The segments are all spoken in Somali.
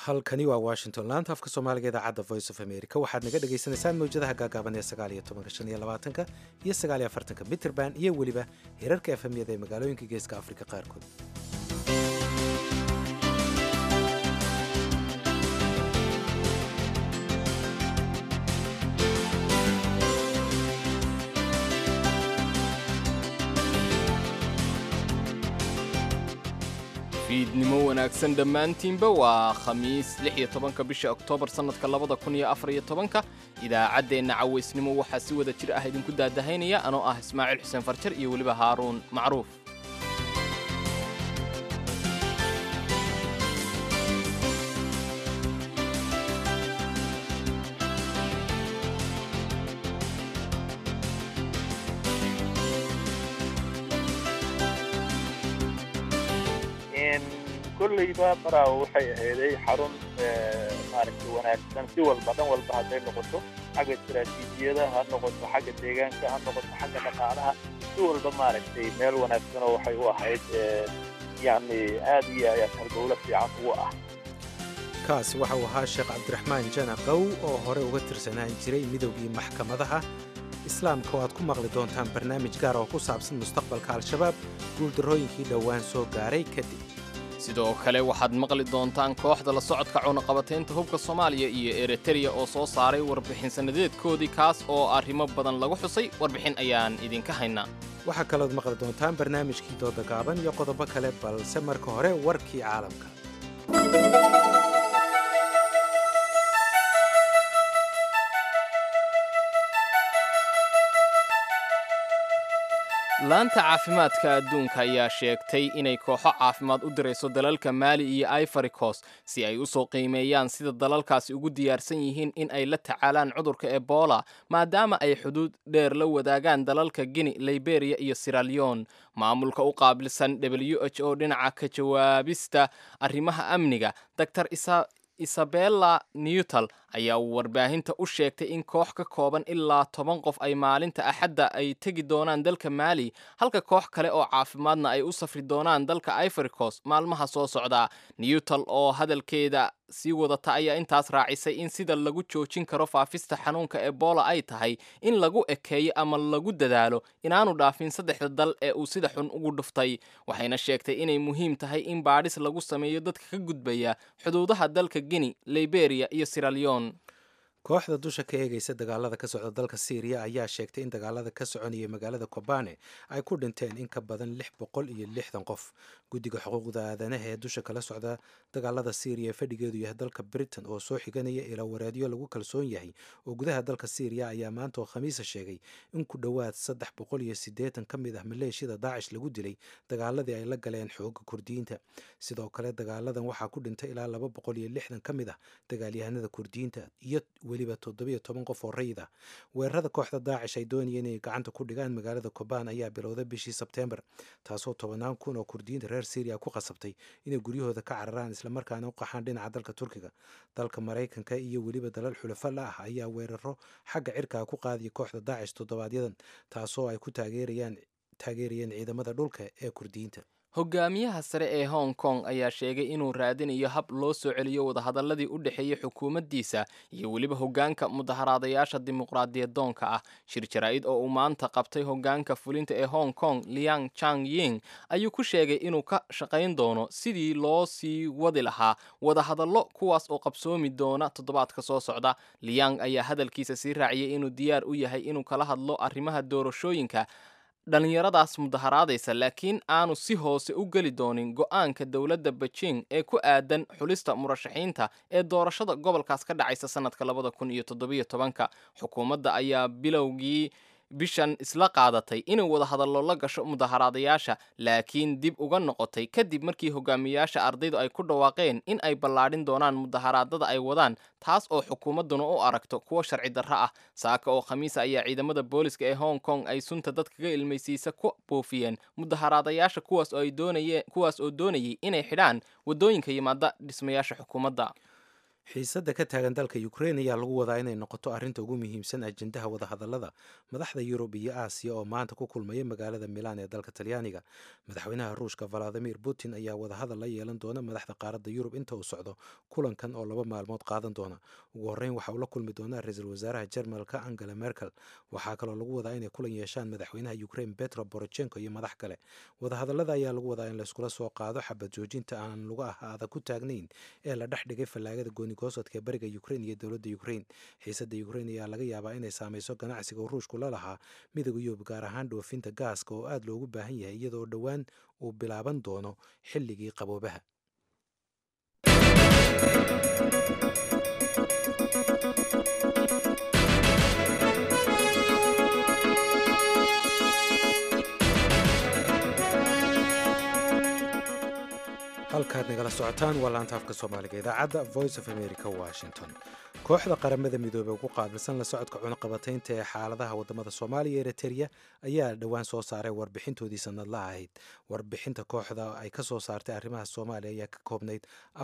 halkani waa washington laanta afka soomaaliga idaacadda voice of america waxaad naga dhagaysanaysaan mawjadaha gaagaaban ee iyo 9 mitrband iyo weliba hirarka efemyada ee magaalooyinka geeska afrika qaarkood. fiidnimo wanaagsan dhammaantiinba waa khamiis 16 bisha Oktoobar sanadka 2014 idaacaddeenna cawaysnimo waxaa si wada jir ah idinku daadahaynaya anoo ah Ismaaciil Xuseen Farjar iyo weliba Haaruun Macruuf. kulliba maraa waxay ahayd xarun maaragtay wanaagsan si walba dhan walba haday noqoto xagga istiraatiijiyada ha noqoto xagga deegaanka ha noqoto xagga dhaqaalaha si walba maaragtay meel wanaagsan oo waxay u ahayd yani aad iyo aad halbowle fiican ugu ah. kaasi waxa uu ahaa Sheekh Cabdiraxmaan Janaqow oo hore uga tirsanaan jiray midowgii maxkamadaha islaamka oo aad ku maqli doontaan barnaamij gaar oo ku saabsan mustaqbalka al-shabaab guuldarrooyinkii dhowaan soo gaaray kadib. sidoo kale waxaad maqli doontaan kooxda la socodka cunaqabataynta hubka Soomaaliya iyo Eritrea oo soo saaray warbixin sanadeedkoodii kaas oo arrimo badan lagu xusay warbixin ayaan idinka haynaa. waxaa kalood maqli doontaan barnaamijkii dooda gaaban iyo qodobo kale balse marka hore warkii caalamka. laanta caafimaadka adduunka ayaa sheegtay inay kooxo caafimaad u dirayso dalalka Mali iyo Ivory Coast si ay u soo qiimeeyaan sida dalalkaasi ugu diyaarsan yihiin in ay la tacaalaan cudurka Ebola maadaama ay xuduud dheer la wadaagaan dalalka Guinea, Liberia iyo Sierra Leone. maamulka u qaabilsan WHO dhinaca ka jawaabista arrimaha amniga Dr. Isabella Newtal ayaa warbaahinta u sheegtay in koox ka kooban ilaa 10 qof ay maalinta Axadda ay tagi doonaan dalka Mali halka koox kale oo caafimaadna ay u safri doonaan dalka Ivory Coast maalmaha soo socda. Newtal oo hadalkeeda sii wadata ayaa intaas raacisay in sida lagu joojin karo faafista xanuunka Ebola ay tahay in lagu ekeeyo ama lagu dadaalo inaanu dhaafin 3 dal ee uu sida xun ugu dhuftay. waxayna sheegtay inay muhiim tahay in baadhis lagu sameeyo dadka ka gudbaya xuduudaha dalka Guinea, Liberia iyo Sierra Leone. kooxda dusha ka eegaysa dagaalada ka socda dalka Syria ayaa sheegtay in dagaalada ka soconaya magaalada Kobane ay ku dhinteen in ka badan 660 qof. guddiga xuquuqda aadanaha ee dusha kala socda dagaalada Syria fadhigeedu yahay dalka Britain oo soo xiganaya ila wareedyo lagu kalsoon yahay oo gudaha dalka Syria ayaa maanta oo Khamiis sheegay in ku dhawaad 380 ka mid ah maleeshiyada Daesh lagu dilay dagaaladii ay la galeen xoogga Kurdiyiinta. sidoo kale dagaaladan waxaa ku dhintay ilaa 260 ka mid ah dagaalyahanada Kurdiyiinta iyo weliba 17 qof oo rayid ah. weerarada kooxda Daesh ay doonayeen inay gacanta ku dhigaan magaalada Kobane ayaa bilowday bishii Sebtembar taasoo 10 kun oo Kurdiyiinta reer Syria ku qasabtay inay guryahooda ka cararaan isla markaana u qaxaan dhinaca dalka Turkiga. dalka Mareykanka iyo weliba dalal xulafo la ah ayaa weeraro xagga cirka ku qaadiyay kooxda Daesh toddobaadyaddan taasoo ay ku taageerayeen ciidamada dhulka ee Kurdiyiinta. hogaamiyaha sare ee Hong Kong ayaa sheegay inuu raadinayo hab loo soo celiyo wadahadaladii u dhaxeeyay xukuumaddiisa iyo weliba hogaanka mudaharaadayaasha dimuqraadiyadoonka ah. shir jaraa'id oo uu maanta qabtay hogaanka fulinta ee Hong Kong Liang Chang-ying ayuu ku sheegay inuu ka shaqayn doono sidii loo sii wadi lahaa wadahadallo kuwaas oo qabsoomi doona toddobaadka soo socda. Liang ayaa hadalkiisa sii raaciyay inuu diyaar u yahay inuu kala hadlo arrimaha doorashooyinka dhalinyaradaas mudaharaadaysa laakiin aanu si hoose u geli doonin go'aanka dowladda Beijing ee ku aadan xulista murashaxiinta ee doorashada gobolkaas ka dhacaysa sanadka 2017. xukuumadda ayaa bilowgii bishan isla qaadatay inay wada hadallo la gasho mudaharaadayaasha laakiin dib uga noqotay kadib markii hogaamiyaasha ardaydu ay ku dhawaaqeen in ay ballaadhin doonaan mudaharaadada ay wadaan taas oo xukuumadduna u aragto kuwa sharci darro ah. saaka oo Khamiisa ayaa ciidamada booliska ee Hong Kong ay sunta dadka ka ilmaysiisa ku boofiyeen mudaharaadayaasha kuwaas oo doonayay inay xidhaan wadooyinka yimaada dhismayaasha xukuumadda. xiisadda ka taagan dalka Ukraine ayaa lagu wadaa inay noqoto arrinta ugu muhiimsan ajendaha wadahadallada madaxda Yurub iyo Aasiya oo maanta ku kulmaya magaalada Milaan ee dalka Talyaaniga. Madaxweynaha Ruushka Vladimir Putin ayaa wadahadal la yeelan doona madaxda qaaradda Yurub inta uu socdo kulankan oo 2 maalmood qaadan doona. Ugu horreyn waxa uu la kulmi doonaa ra'iisul wasaaraha Jarmalka Angela Merkel. Waxaa kaloo lagu wadaa inay kulan yeeshaan madaxweynaha Ukraine Petro Poroshenko iyo madax kale. Wadahadallada ayaa lagu wadaa in la iskula soo qaado xabad joojinta aan lagu ahaada ku taagnayn ee la dhex dhigay fallaagada goonigoosodka bariga Ukraine iyo dowladda Ukraine. Xiisadda Ukraine ayaa laga yaabaa inay saameyso ganacsiga uu Ruushku la lahaa midowga Yurub, gaar ahaan dhoofinta gaaska oo aad loogu baahan yahay iyadoo dhowaan uu bilaaban doono xilligii qaboobaha. halkaad nagala socotaan waa laanta afka soomaaliga idaacadda Voice of America Washington. kooxda qaramada midoobay ugu qaabilsan la socodka cunaqabataynta ee xaaladaha wadamada Soomaaliya iyo Eritrea ayaa dhowaan soo saaray warbixintoodii sanadlaha ahayd. Warbixinta kooxda ay ka soo saartay arrimaha Soomaaliya ayaa ka koobnayd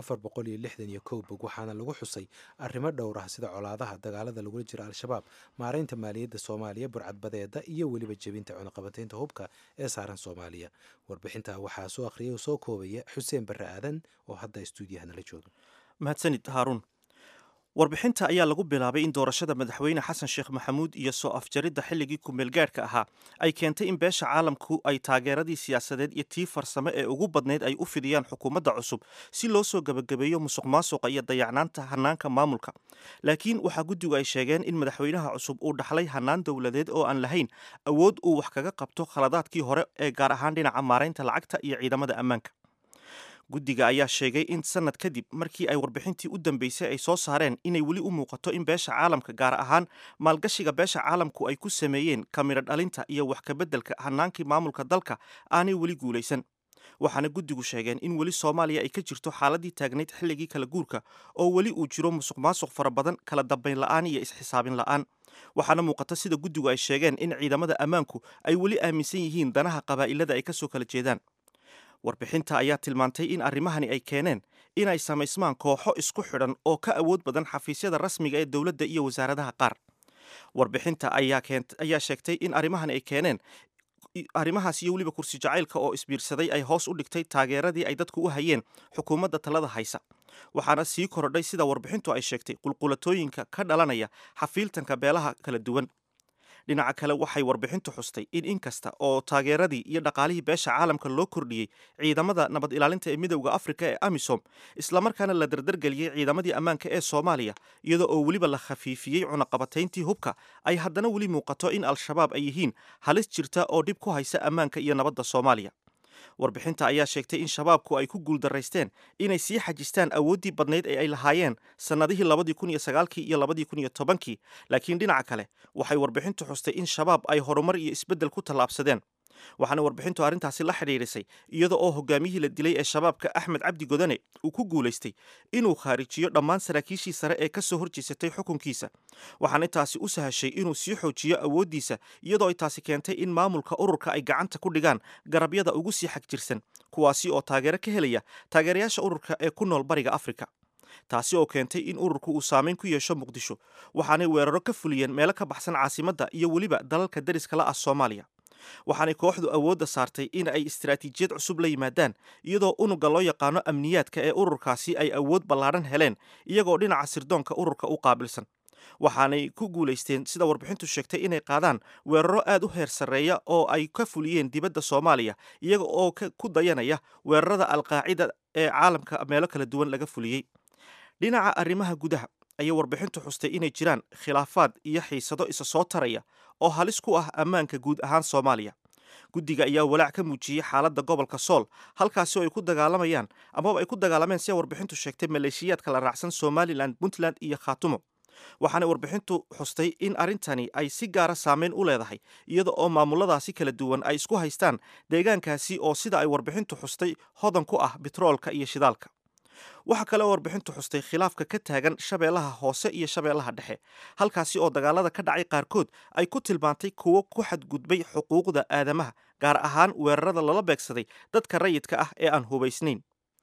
461 bog, waxaana lagu xusay arrimo dhowr ah sida colaadaha, dagaalada lagula jira Al-shabaab, maareynta maaliyadda Soomaaliya, burcadbadeeda iyo weliba jebinta cunaqabataynta hubka ee saaran Soomaaliya. Warbixinta waxaa soo akhriyay oo soo koobaya Xuseen Barre Aadan oo hadda stuudiyaha nala jooga. mahadsanid Haaruun. warbixinta ayaa lagu bilaabay in doorashada madaxweyne xasan sheekh maxamuud iyo soo afjaridda xilligii ku-meelgaadhka ahaa ay keentay in beesha caalamku ay taageeradii siyaasadeed iyo tii farsamo ee ugu badnayd ay u fidiyaan xukuumadda cusub si loo soo gebagabeeyo musuqmaasuqa iyo dayacnaanta hanaanka maamulka. laakiin waxaa guddigu ay sheegeen in madaxweynaha cusub uu dhaxlay hanaan dowladeed oo aan lahayn awood uu wax kaga qabto khaladaadkii hore ee gaar ahaan dhinaca maaraynta lacagta iyo ciidamada ammaanka. guddiga ayaa sheegay in sanad kadib markii ay warbixintii u dambeysay ay soo saareen inay weli u muuqato in beesha caalamka gaar ahaan maalgashiga beesha caalamku ay ku sameeyeen kamiro dhalinta iyo wax kabeddelka hanaankii maamulka dalka aanay weli guulaysan. waxaana guddigu sheegeen in weli Soomaaliya ay ka jirto xaaladii taagnayd xilligii kala guurka oo weli uu jiro musuqmaasuq fara badan, kala dambayn la'aan iyo isxisaabin la'aan. waxaana muuqata sida guddigu ay sheegeen in ciidamada ammaanku ay weli aaminsan yihiin danaha qabaa'ilada ay ka soo kala jeedaan. warbixinta ayaa tilmaantay in arrimahani ay keeneen inay samaysmaan kooxo isku xidhan oo ka awood badan xafiisyada rasmiga ee dowladda iyo wasaaradaha qaar. warbixinta ayaa sheegtay in arrimahani ay keeneen arrimahaas iyo weliba kursi jacaylka oo isbiirsaday ay hoos u dhigtay taageeradii ay dadku u hayeen xukuumadda talada haysa. waxaana sii korodhay sida warbixintu ay sheegtay qulqulatooyinka ka dhalanaya xafiiltanka beelaha kala duwan. dhinaca kale waxay warbixintu xustay in inkasta oo taageeradii iyo dhaqaalihii beesha caalamka loo kordhiyey ciidamada nabad ilaalinta ee midowda Afrika ee AMISOM, islamarkaana la dardargeliyey ciidamadii ammaanka ee Soomaaliya iyadoo oo weliba la khafiifiyey cunaqabatayntii hubka, ay haddana weli muuqato in Al-shabaab ay yihiin halis jirta oo dhib ku haysa ammaanka iyo nabadda Soomaaliya. warbixinta ayaa sheegtay in shabaabku ay ku guuldaraysteen inay sii xajistaan awooddii badnayd ee ay lahaayeen sannadihii 2009 iyo 2010, laakiin dhinaca kale waxay warbixintu xustay in shabaab ay horumar iyo isbeddel ku tallaabsadeen. waxaana warbixintu arrintaasi la xidhiidhisay iyada oo hogaamiyihii la dilay ee shabaabka Axmed Cabdi Godane uu ku guulaystay inuu khaarijiyo dhammaan saraakiishii sare ee ka soo horjeesatay xukunkiisa. waxaana taasi u sahashay inuu sii xoojiyo awooddiisa iyadoo ay taasi keentay in maamulka ururka ay gacanta ku dhigaan garabyada ugu sii xag jirsan, kuwaasi oo taageero ka helaya taageerayaasha ururka ee ku nool bariga Afrika. taasi oo keentay in ururku uu saameyn ku yeesho Muqdisho, waxaanay weeraro ka fuliyeen meelo ka baxsan caasimadda iyo weliba dalalka dariska la ah Soomaaliya. waxaanay kooxdu awoodda saartay in ay istiraatiijiyad cusub la yimaadaan iyadoo unuga loo yaqaano amniyaadka ee ururkaasi ay awood ballaadhan heleen iyagoo dhinaca sirdoonka ururka u qaabilsan. waxaanay ku guulaysteen sida warbixintu sheegtay inay qaadaan weeraro aad u heer sarreeya oo ay ka fuliyeen dibadda Soomaaliya iyaga oo ku dayanaya weerarada Al-Qaacida ee caalamka meelo kala duwan laga fuliyey. dhinaca arrimaha gudaha ayay warbixintu xustay inay jiraan khilaafaad iyo xiisado isa soo taraya oo halis ku ah ammaanka guud ahaan Soomaaliya. guddiga ayaa walaac ka muujiyey xaaladda gobolka Sool, halkaasi oo ay ku dagaalamayaan amaba ay ku dagaalameen sida warbixintu sheegtay maleeshiyaadka la raacsan Somaliland, Puntland iyo Khaatumo. waxaana warbixintu xustay in arrintani ay si gaara saameyn u leedahay iyada oo maamuladaasi kala duwan ay isku haystaan deegaankaasi oo sida ay warbixintu xustay hodan ku ah bitroolka iyo shidaalka. waxa kale oo warbixintu xustay khilaafka ka taagan shabeellaha hoose iyo shabeellaha dhexe, halkaasi oo dagaalada ka dhacay qaarkood ay ku tilmaantay kuwo ku xadgudbay xuquuqda aadamaha, gaar ahaan weerarada lala beegsaday dadka rayidka ah ee aan hubaysnayn.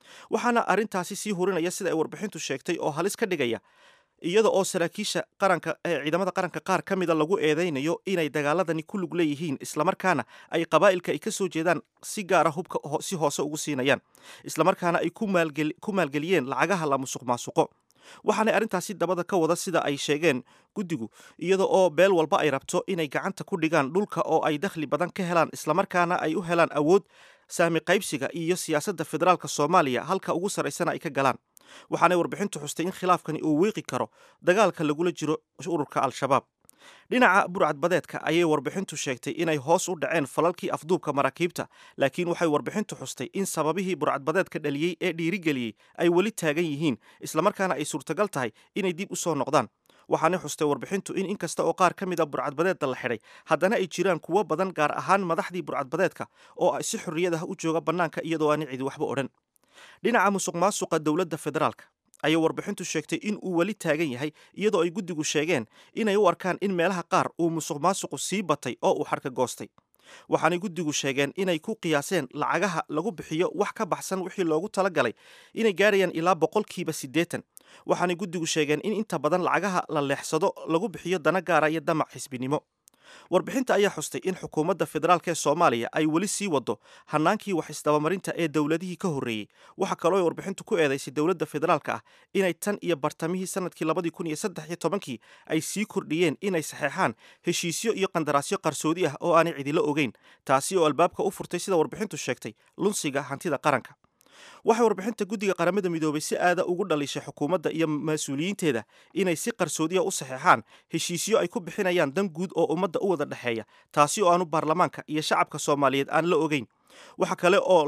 waxaana arrintaasi sii hurinaya sida ay warbixintu sheegtay oo halis ka dhigaya iyada oo saraakiisha qaranka ee ciidamada qaranka qaar ka mida lagu eedeynayo inay dagaaladani ku lug leeyihiin islamarkaana ay qabaa'ilka ay ka soo jeedaan si gaara hubka si hoose ugu siinayaan islamarkaana ay ku maalgeliyeen lacagaha la musuq maasuqo waxaanay arrintaasi dabada ka wada sida ay sheegeen guddigu iyada oo beel walba ay rabto inay gacanta ku dhigaan dhulka oo ay dakhli badan ka helaan islamarkaana ay u helaan awood saami qaybsiga iyo siyaasadda federaalka soomaaliya halka ugu sarraysana ay ka galaan waxaanay warbixintu xustay in khilaafkani uu wiiqi karo dagaalka lagula jiro ururka al-shabaab dhinaca burcadbadeedka ayay warbixintu sheegtay inay hoos u dhaceen falalkii afduubka maraakiibta laakiin waxay warbixintu xustay in sababihii burcadbadeedka dhaliyey ee dhiirigeliyey ay weli taagan yihiin islamarkaana ay suurtagal tahay inay dib u soo noqdaan waxaanay xustay warbixintu in inkasta oo qaar ka mid a burcadbadeedda la xidhay haddana ay jiraan kuwo badan gaar ahaan madaxdii burcadbadeedka oo si xorriyad ah u jooga bannaanka iyadoo aanay cidi waxba odhan dhinaca musuq maasuqa dowladda federaalka ayay warbixintu sheegtay in uu weli taagan yahay iyadoo ay guddigu sheegeen inay u arkaan in meelaha qaar uu musuq maasuqu sii batay oo uu xarka goostay waxaanay guddigu sheegeen inay ku qiyaaseen lacagaha lagu bixiyo wax ka baxsan wixii loogu talagalay inay gaarayaan ilaa 80%. waxaanay guddigu sheegeen in inta badan lacagaha la leexsado lagu bixiyo dana gaara iyo damac xisbinimo warbixinta ayaa xustay in xukuumadda federaalk ee soomaaliya ay weli sii wado hanaankii wax isdabamarinta ee dowladihii ka horreeyey waxa kaloo ay warbixintu ku eedaysay dowladda federaalka ah inay tan iyo bartamihii sanadkii 2013 ay sii kordhiyeen inay saxeexaan heshiisyo iyo qandaraasyo qarsoodi ah oo aanay cidilo ogeyn taasi oo albaabka u furtay sida warbixintu sheegtay lunsiga hantida qaranka waxay warbixinta guddiga qaramada midoobay si aada ugu dhalishay xukuumadda iyo mas-uuliyiinteeda inay si qarsoodiya u saxeexaan heshiisyo ay ku bixinayaan dan guud oo ummadda u wada dhexeeya taasi oo aanu baarlamaanka iyo shacabka soomaaliyeed aan la ogeyn waxa kale oo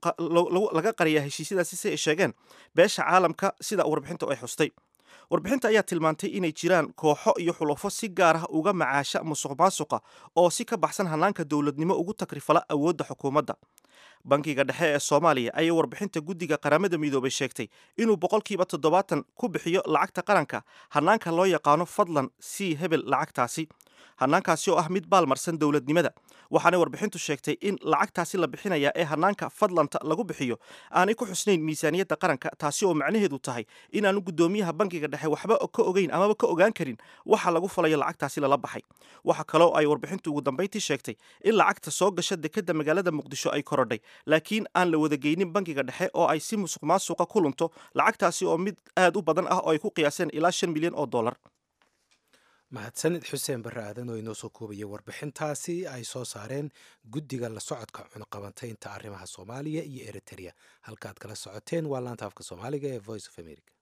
laga qariyaa heshiisyadaasi si ay sheegeen beesha caalamka sida warbixinta ay xustay warbixinta ayaa tilmaantay inay jiraan kooxo iyo xulufo si gaar ah uga macaasha musuq maasuqa oo si ka baxsan hanaanka dowladnimo ugu takrifala awoodda xukuumadda bankiga dhexe ee soomaaliya ayay warbixinta guddiga qaramada midoobay sheegtay inuu 70% ku bixiyo lacagta qaranka hanaanka loo yaqaano fadlan sii hebel lacagtaasi hanaankaasi oo ah mid baalmarsan dowladnimada waxaanay warbixintu sheegtay in lacagtaasi la bixinaya ee hanaanka fadlanta lagu bixiyo aanay ku xusnayn miisaaniyadda qaranka taasi oo macnaheedu tahay inaanu guddoomiyaha bankiga dhexe waxba ka ogeyn amaba ka ogaan karin waxa lagu falayo lacagtaasi lala baxay waxa kaloo ay warbixintu ugu dambayntii sheegtay in lacagta soo gasha dekedda magaalada muqdisho ay korodhay laakiin aan la wada geynin bankiga dhexe oo ay si musuq maasuqa ku lunto lacagtaasi oo mid aad u badan ah oo ay ku qiyaaseen ilaa $5 milyan. mahadsanid xuseen barre aadan oo inoo soo koobaya warbixintaasi ay soo saareen guddiga la socodka cunaqabantaynta arrimaha soomaaliya iyo eritrea halkaaad kala socoteen waa laanta afka soomaaliga ee voice of america.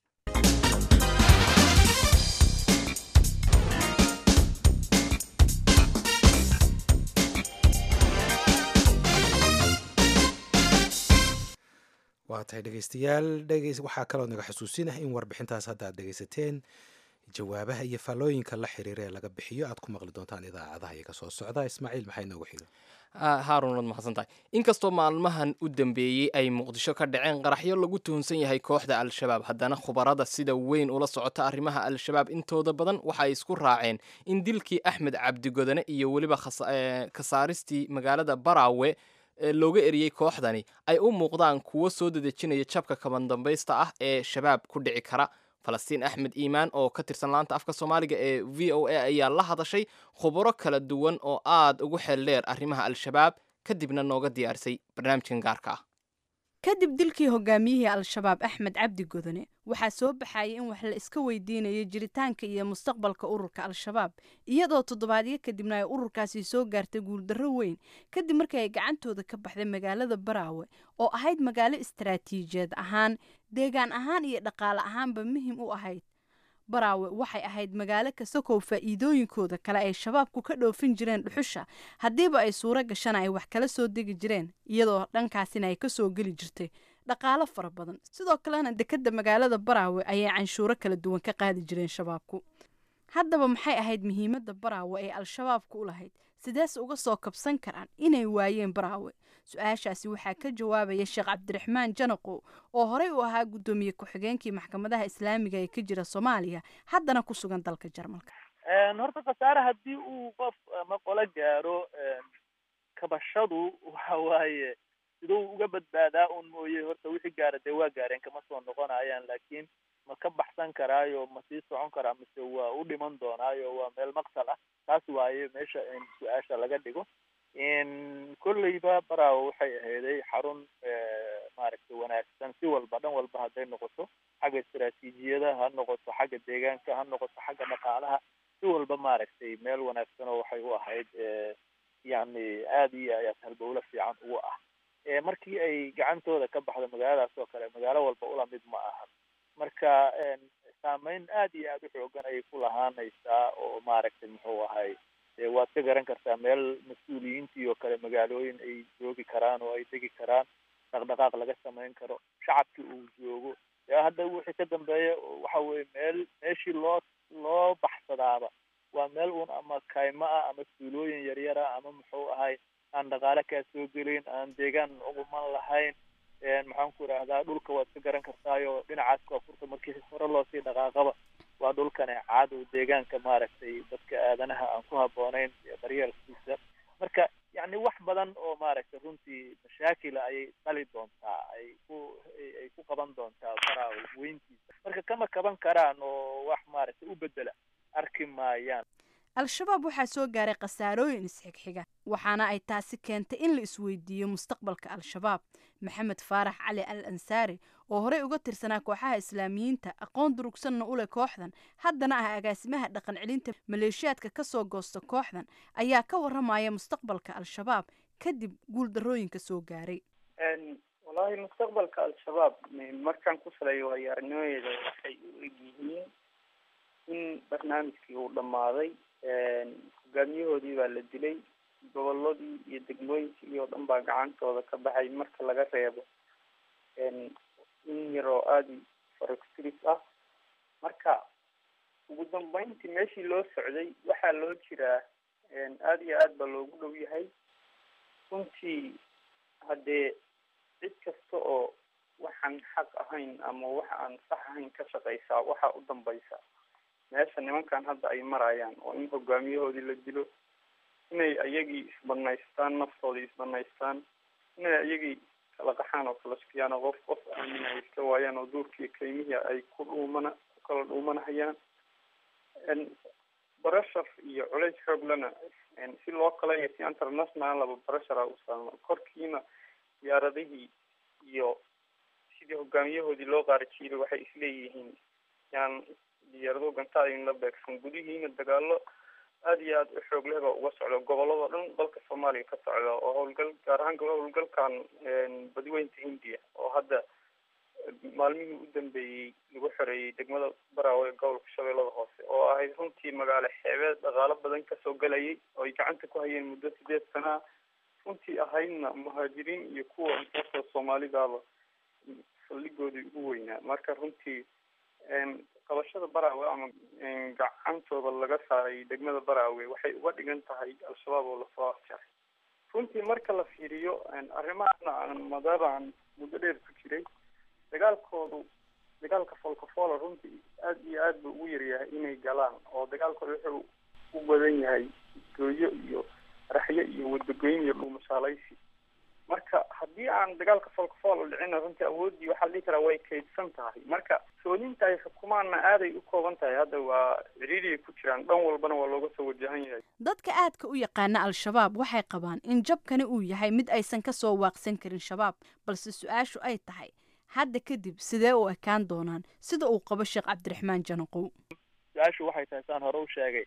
waa tahay dhegeystayaal waxaa kaloo naga xusuusinah in warbixintaas hadda aad dhegeysateen jawaabaha iyo faallooyinka la xiriira ee laga bixiyo aad ku maqli doontaan idaacadaha iyaga soo socda. Ismaaciil maxay noogu xiga? haarun waad mahadsan tahay inkastoo maalmahan u dambeeyey ay muqdisho ka dhaceen qaraxyo lagu tuhunsan yahay kooxda al-shabaab haddana khubarada sida weyn ula socota arrimaha al-shabaab intooda badan waxay isku raaceen in dilkii axmed cabdigodane iyo weliba kasaaristii magaalada baraawe looga eriyey kooxdani ay u muuqdaan kuwo soo dadejinaya jabka kabandambaysta ah ee shabaab ku dhici kara. falastiin axmed iimaan oo ka tirsan laanta afka soomaaliga ee v o a ayaa la hadashay khubaro kala duwan oo aad ugu xeel dheer arrimaha al-shabaab kadibna nooga diyaarisay barnaamijkan gaarka ah. kadib dilkii hogaamiyihii al-shabaab axmed cabdi godane waxaa soo baxayay in wax la iska weydiinayo jiritaanka iyo mustaqbalka ururka al-shabaab iyadoo toddobaadyo kadibna ay ururkaasi soo gaartay guuldarro weyn kadib markii ay gacantooda ka baxday magaalada baraawe oo ahayd magaalo istaraatiijiyeed ahaan deegaan ahaan iyo dhaqaale ahaanba muhiim u ahayd. baraawe waxay ahayd magaalo kasakow faa'iidooyinkooda kale ay shabaabku ka dhoofin jireen dhuxusha haddiiba ay suuro gashana ay wax kala soo degi jireen iyadoo dhankaasina ay kasoo geli jirtay dhaqaalo fara badan. sidoo kalena dekedda magaalada baraawe ayay canshuuro kala duwan ka qaadi jireen shabaabku. haddaba maxay ahayd muhiimadda baraawe ee al-shabaabku u lahayd sidees uga soo kabsan karaan inay waayeen baraawe? su-aashaasi waxaa ka jawaabaya sheekh cabdiraxmaan janaqo oo horey u ahaa guddoomiye ku-xigeenkii maxkamadaha islaamiga ee ka jira soomaaliya haddana ku sugan dalka jarmalka. horta khasaare haddii uu qof ama qolo gaaro kabashadu waxa waaye siduu uga badbaadaa un mooye horta wixii gaara dee waa gaareen kama soo noqonayaan, laakiin ma ka baxsan karaayo ma sii socon karaa mise waa u dhiman doonaayo waa meel maqsal ah. taas waaye meesha in su-aasha laga dhigo. kolleyba baraawo waxay ahayday xarun maaragtay wanaagsan si walba dhan walba hadday noqoto, xagga istaraatiijiyada ha noqoto, xagga deegaanka ha noqoto, xagga dhaqaalaha, si walba maaragtay meel wanaagsan oo waxay u ahayd yacni aada iyo aad halbowle fiican ugu ah. markii ay gacantooda ka baxdo magaaladaas oo kale magaalo walba ula mid ma aha. marka saameyn aada iyo aada u xoogan ayay ku lahaanaysaa oo maaragtay muxuu ahay waad ka garan kartaa meel mas-uuliyiintii oo kale magaalooyin ay joogi karaan oo ay degi karaan, dhaqdhaqaaq laga samayn karo, shacabkii uu joogo. hadda wixii ka dambeeya waxa weye meeshii loo baxsadaaba waa meel un ama kaymo ah ama suulooyin yaryara ama muxuu ahay aan dhaqaale kaa soo gelin, aan deegaan uguman lahayn. maxaan ku idhaahdaa dhulka waad ka garan kartaayo dhinacaas koonfurta markii hore loosii dhaqaaqaba waa dhulkane caad oo deegaanka maaragtay dadka aadanaha aan ku habboonayn daryeelkiisa. marka yacni wax badan oo maaragtay runtii mashaakila ayay dhali doontaa, ay ku qaban doontaa baraawo weyntiisa. marka kama kaban karaan oo wax maaragtay u bedela arki maayaan. al-shabaab waxaa soo gaaray khasaarooyin isxigxiga, waxaana ay taasi keentay in la isweydiiyo mustaqbalka al-shabaab. maxamed faarax cali al ansaari oo horey uga tirsanaa kooxaha islaamiyiinta, aqoon durugsanna u leh kooxdan, haddana ah agaasimaha dhaqan celinta maleeshiyaadka ka soo goosta kooxdan, ayaa ka warramaya mustaqbalka al-shabaab kadib guuldarrooyinka soo gaaray. wallaahi mustaqbalka al-shabaab markaan ku saleeyo waayo-aragnimadeeda waxay u egyihiin in barnaamijkii uu dhammaaday, hogaamiyahoodii baa la dilay, goboladii iyo degmooyinkii oo dhan baa gacantooda ka baxay marka laga reebo in yaroo aada farextris ah. marka ugu dambeyntii meeshii loo socday waxaa loo jiraa aada iyo aad baa loogu dhow yahay. runtii haddee cid kasta oo waxaan xaq ahayn ama waxa aan sax ahayn ka shaqaysaa waxaa u dambaysa meesha nimankan hadda ay marayaan, oo in hogaamiyahoodii la dilo, inay ayagii isbanaystaan, naftoodii isbanaystaan, inay ayagii kala qaxaan oo kala sukiyaan oo qof aamin ay iska waayaan oo duurkii kaymihii ay ku kala dhuumanahayaan. barashar iyo culays xooglana si loo kala iyo si internationalaba barashara u saarno, korkiina diyaaradihii iyo sidii hogaamiyahoodii loo qaarajiiday waxay isleeyihiin yaan diyaarado gantaa in la beegsan. gudihiina dagaalo aada iyo aada u xoog leh baa uga socda gobolladoo dhan dalka soomaaliya ka socda, oo howlgal gaar ahaan howlgalkan badiweynta hindiya oo hadda maalmihii u dambeeyey lagu xoreeyey degmada baraawe ee gobolka shabeellada hoose, oo ahayd runtii magaalo xeebeed dhaqaalo badan kasoo galayay oo ay gacanta ku hayeen muddo 8 sana, runtii ahaydna muhaajiriin iyo kuwa intaasoo soomaalidaaba saldhigoodii ugu weynaa. marka runtii qabashada baraawe ama gacantooda laga saaray degmada baraawe waxay uga dhigan tahay al-shabaab oo lasoo afjaray. runtii marka la fiiriyo arrimahan madaabaan muddo dheer ku jiray, dagaalka folkafola runtii aada iyo aad buu ugu yaryahay inay galaan, oo dagaalkooda wuxuu u badan yahay gooyo iyo raxyo iyo wadagoyn iyo dhuumashaalaysi. marka haddii aan dagaalka folkafola dhicina runtii awooddii waxaa la dhihi karaa way kaydsan tahay. marka sooninta ay xukumaanna aaday u kooban tahay, hadda waa ciriiriyay ku jiraan, dhan walbana waa looga soo wajahan yahay. dadka aadka u yaqaana al-shabaab waxay qabaan in jabkani uu yahay mid aysan ka soo waaqsan karin shabaab, balse su-aashu ay tahay hadda kadib sidee u ekaan doonaan, sida uu qabo sheekh cabdiraxmaan janaqow. su-aashu waxay tahay saan hore u sheegay,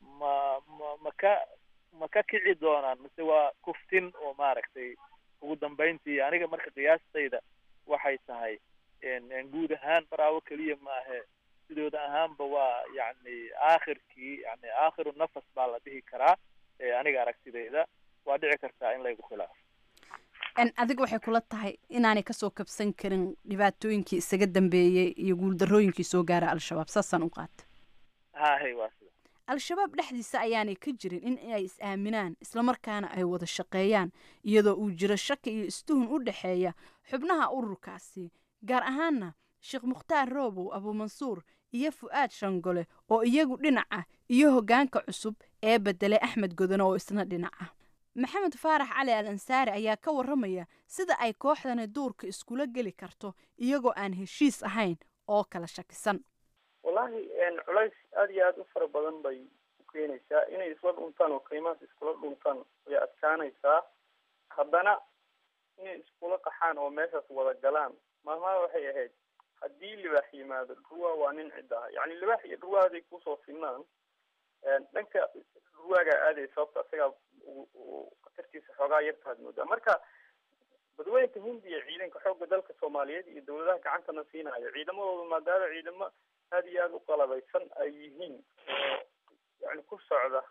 ma ka kici doonaan mise waa kuftin oo maaragtay ugu dambeyntii aniga marka qiyaastayda waxay tahay guud ahaan baraawo keliya maahe sidooda ahaanba waa yacni aakhiru nafas baa la dhihi karaa. aniga aragtidayda waa dhici kartaa in laygu khilaafo. adiga waxay kula tahay inaanay kasoo kabsan karin dhibaatooyinkii isaga dambeeyey iyo guuldarrooyinkii soo gaara al-shabaab, saasaan u qaata. hahay waa sida al-shabaab dhexdiisa ayaanay ka jirin in ay is-aaminaan islamarkaana ay wada shaqeeyaan, iyadoo uu jiro shaki iyo istuhun u dhexeeya xubnaha ururkaasi, gaar ahaana sheekh mukhtaar roobow abuumansuur iyo fu'aad shangole oo iyagu dhinac ah, iyo hoggaanka cusub ee bedelay axmed godone oo isna dhinac ah. maxamed faarax cali al ansaari ayaa ka warramaya sida ay kooxdani duurka iskula geli karto iyagoo aan heshiis ahayn oo kala shakisan. wallaahi culays aada iyo aada u fara badan bay u keenaysaa inay isla dhuntaan oo qiimahaas iskula dhuntaan way adkaanaysaa. haddana inay iskula qaxaan oo meeshaas wada galaan maalmaha waxay ahayd haddii libaax yimaado dhurwaa waa nin cidda ah. yacni libaax iyo dhurwaa haday kusoo sinaan dhanka dhurwaagaa aaday sababta isagaa khatartiisa xoogaa yartaad moodaa. marka badweynta hindiya ciidanka xoogga dalka soomaaliyeed iyo dawladaha gacantana siinayo ciidamadooda maadaama ciidamo aada iyo aada u qalabaysan ay yihiin oo yani ku socda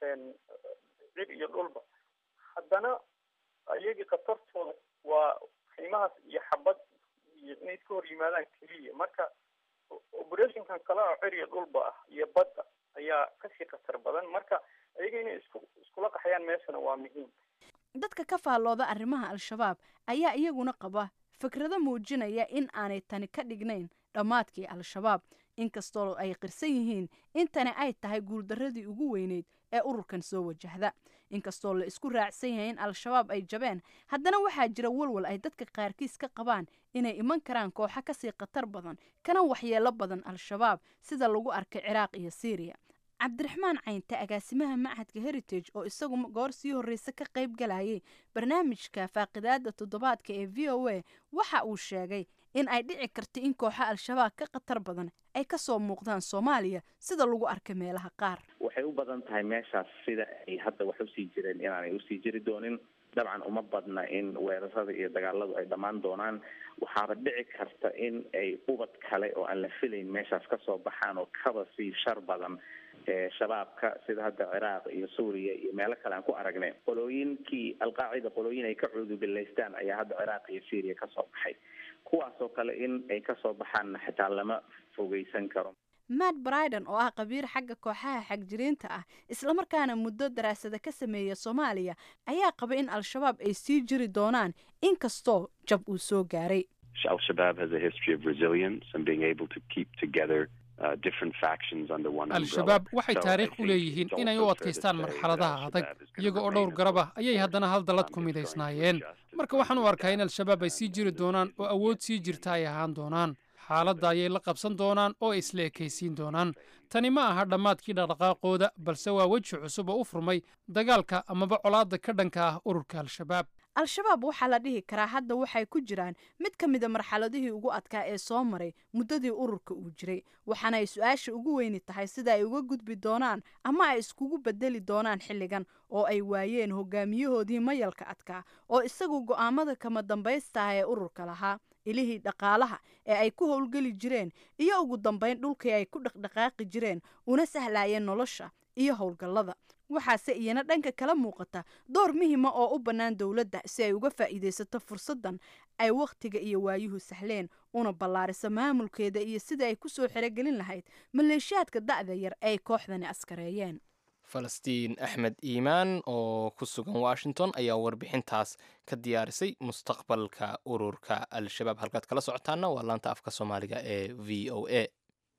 cid iyo dhulba, haddana iyagii khatartooda waa qiimahaas iyo xabad iyo inay iska hor yimaadaan keliya. marka operationkan kale oo cir iyo dhulba ah iyo badda ayaa kasii khatar badan. marka iyaga inay iskula qaxayaan meeshana waa muhiim. dadka ka faallooda arrimaha al-shabaab ayaa iyaguna qaba fikrado muujinaya in aanay tani ka dhignayn dhammaadkii al-shabaab, inkastoo ay qirsan yihiin in tani ay tahay guuldarradii ugu weyneyd ee ururkan soo wajahda. inkastoo la isku raacsan yahay in al-shabaab ay jabeen, haddana waxaa jira walwal ay dadka qaarkiis ka qabaan inay iman karaan kooxo kasii khatar badan kana waxyeelo badan al-shabaab sida lagu arkay ciraaq iyo siiriya. cabdiraxmaan caynte agaasimaha machadka heritage oo isagu goor sii horreysa ka qayb galayay barnaamijka faaqidaada toddobaadka ee v o a waxa uu sheegay in ay dhici karto in kooxo al-shabaab ka khatar badan ay kasoo muuqdaan soomaaliya sida lagu arkay meelaha qaar. waxay u badan tahay meeshaas sida ay hadda wax usii jireen inaanay usii jiri doonin. dabcan uma badna in weerarada iyo dagaaladu ay dhammaan doonaan. waxaaba dhici karta in ay ubad kale oo aan la filayn meeshaas kasoo baxaan oo kaba sii shar badan shabaabka sida hadda ciraaq iyo suuriya iyo meelo kale aan ku aragnay. qolooyinkii alqaacida qolooyin ay ka cuudubilaystaan ayaa hadda ciraaq iyo syria kasoo baxay. kuwaasoo kale in ay kasoo baxaanna xitaa lama fogeysan karo. matt briden oo ah qabiir xagga kooxaha xagjiriinta ah islamarkaana muddo daraasada ka sameeya soomaaliya ayaa qaba in al-shabaab ay sii jiri doonaan inkastoo jab uu soo gaaray. Al-Shabaab has a history of resilience and being able to keep together different factions under one umbrella. Al-Shabaab waxay taariikh u leeyihiin inay u adkaystaan marxaladaha adag iyaga oo dhowr garab ah ayay haddana hal dalad ku midaysnaayeen. marka waxaan u arkaa in al-shabaab ay sii jiri doonaan oo awood sii jirta ay ahaan doonaan. xaaladda ayay la qabsan doonaan oo isla ekaysiin doonaan. tani ma aha dhammaadkii dhaqdhaqaaqooda balse waa weji cusub oo u furmay dagaalka amaba colaadda ka dhanka ah ururka al-shabaab. al-shabaab waxaa la dhihi karaa hadda waxay ku jiraan mid ka mida marxaladihii ugu adkaa ee soo maray muddadii ururka uu jiray, waxaana ay su-aasha ugu weyni tahay sida ay uga gudbi doonaan ama ay iskugu bedeli doonaan xilligan oo ay waayeen hogaamiyahoodii mayalka adkaa oo isagu go'aamada kama dambaystaha ee ururka lahaa, ilihii dhaqaalaha ee ay ku howlgeli jireen iyo ugu dambayn dhulkii ay ku dhaqdhaqaaqi jireen una sahlayeen nolosha iyo howlgallada. waxaase iyana dhanka kala muuqata door muhiima oo u bannaan dowladda si ay uga faa'iidaysato fursaddan ay wakhtiga iyo waayuhu sahleen una ballaariso maamulkeeda iyo sida ay ku soo xerogelin lahayd maleeshiyaadka da'da yar ay kooxdani askareeyeen. falastiin axmed iimaan oo ku sugan washington ayaa warbixintaas ka diyaarisay mustaqbalka ururka al-shabaab. halkaad kala socotaana waa laanta afka soomaaliga ee v o a.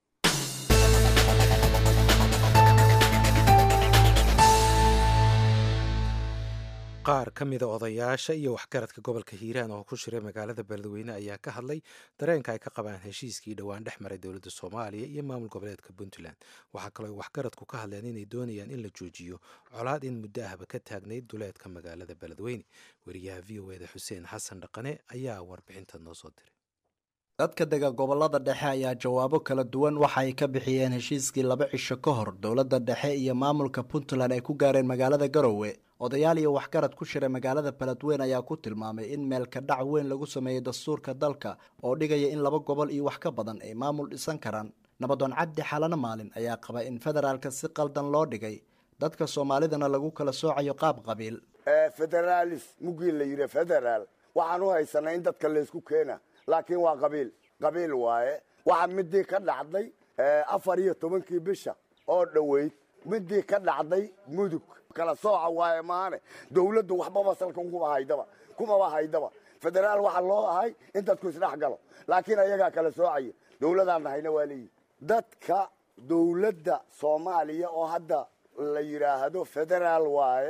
qaar ka mida odayaasha iyo waxgaradka gobolka hiiraan oo ku shiray magaalada beledweyne ayaa ka hadlay dareenka ay ka qabaan heshiiskii dhowaan dhex maray dowladda soomaaliya iyo maamul goboleedka puntland. waxaa kaloo ay waxgaradku ka hadleen inay doonayaan in la joojiyo colaad in muddo ahba ka taagnayd duleedka magaalada beledweyne. wariyaha v o eda xuseen xasan dhaqane ayaa warbixinta noo soo diray. dadka dega gobolada dhexe ayaa jawaabo kala duwan waxa ay ka bixiyeen heshiiskii 2 cisho ka hor dowladda dhexe iyo maamulka puntland ay ku gaareen magaalada garowe. odayaal iyo waxgarad ku shiray magaalada beledweyne ayaa ku tilmaamay in meelka dhac weyn lagu sameeyey dastuurka dalka oo dhigaya in 2 gobol iyo wax ka badan ay maamul dhisan karaan. nabadoon cabdi xalana maalin ayaa qaba in federaalka si qaldan loo dhigay dadka soomaalidana lagu kala soocayo qaab qabiil. federaalis mugii la yidhi federaal waxaan u haysanay in dadka laysku keena laakiin waa qabiil waaye. waxa midii ka dhacday 14 bisha oo dhoweyd midii ka dhacday mudug kala sooca waaye maane dawladdu waxbaba salkan kuma haydaba federaal waxa loo ahay in dadku isdhex galo laakiin ayagaa kala soocaya dawladaan nahayna waa leeyihin. dadka dawladda soomaaliya oo hadda la yidhaahdo federaal waaye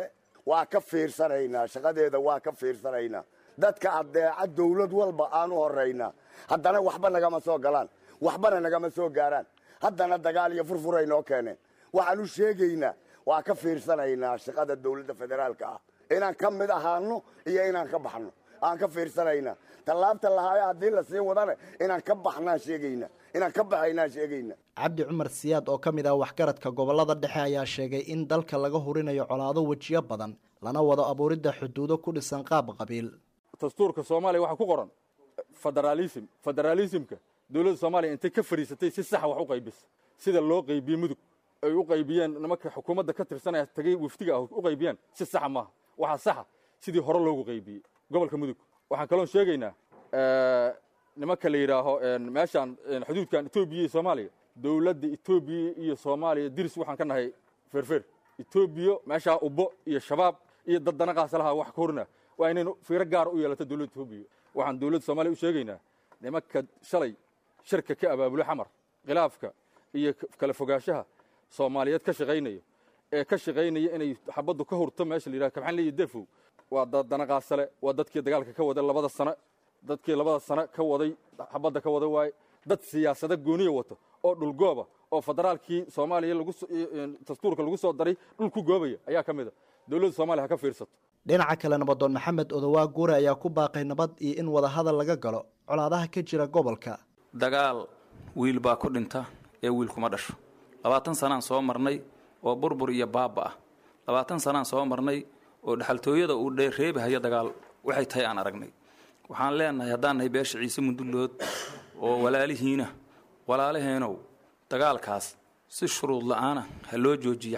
waa ka fiirsanaynaa shaqadeeda waa ka fiirsanaynaa dadka adeeca dawlad walba aan u horaynaa haddana waxba nagama soo galaan waxbana nagama soo gaaraan haddana dagaal iyo furfuray noo keeneen waxaan u sheegaynaa waa ka fiirsanaynaa shaqada dawladda federaalka ah inaan ka mid ahaano iyo inaan ka baxno aan ka fiirsanaynaa tallaabta lahaayo haddii la sii wadana inaan ka baxnaan sheegaynaa inaan ka baxaynaan sheegaynaa cabdi cumar siyaad oo ka mid ah waxgaradka gobolada dhexe ayaa sheegay in dalka laga hurinayo colaado wejiyo badan lana wado abuuridda xuduudo ku dhisan qaab qabiil dastuurka soomaaliya waxaa ku qoran federaalismka dowladda soomaaliya intay ka fadhiisatay si saxa wax u qaybisa sida loo qaybiyey mudug ay u qaybiyeen nimanka xukuumadda ka tirsanaya tagay waftiga ah u qaybiyeen si saxa maaha waxaa saxa sidii hore loogu qaybiyey gobolka mudug waxaan kaloon sheegaynaa nimanka la yidhaaho meeshaan xuduudkan etoobiya iyo soomaaliya dowladda etoobiya iyo soomaaliya diris waxaan ka nahay feerfeer etoobiya meeshaa ubbo iyo shabaab iyo dad danaqaas lahaa wax ka horna waa inaynu fiiro gaara u yeelato dowladda etoobiya waxaan dowladda soomaaliya u sheegaynaa nimanka shalay shirka ka abaabulo xamar khilaafka iyo kala fogaanshaha soomaaliyeed ka shaqaynaya ee ka shaqaynaya inay xabaddu ka hurto meesha la yidhaha kabxanle iyo defow waa dad danaqaasale waa dadkii dagaalka ka waday labada sano ka waday xabadda ka waday waaye dad siyaasada gooniya wato oo dhulgooba oo federaalkii soomaaliya dastuurka lagu soo daray dhulku goobaya ayaa ka mid a dowladda soomaaliya ha ka fiirsato dhinaca kale nabadoon maxamed odowaa guure ayaa ku baaqay nabad iyo in wadahadal laga galo colaadaha ka jira gobolka dagaal wiil baa ku dhinta ee wiil kuma dhasho 20 sanaan soo marnay oo burbur iyo baaba ah 20 sanaan soo marnay oo dhaxaltooyada uu reebahaya dagaal waxay tahay aan aragnay waxaan leenahay haddaan nahay beesha ciise mudullood oo walaalaheenow dagaalkaas si shuruud la'aana ha loo joojiyo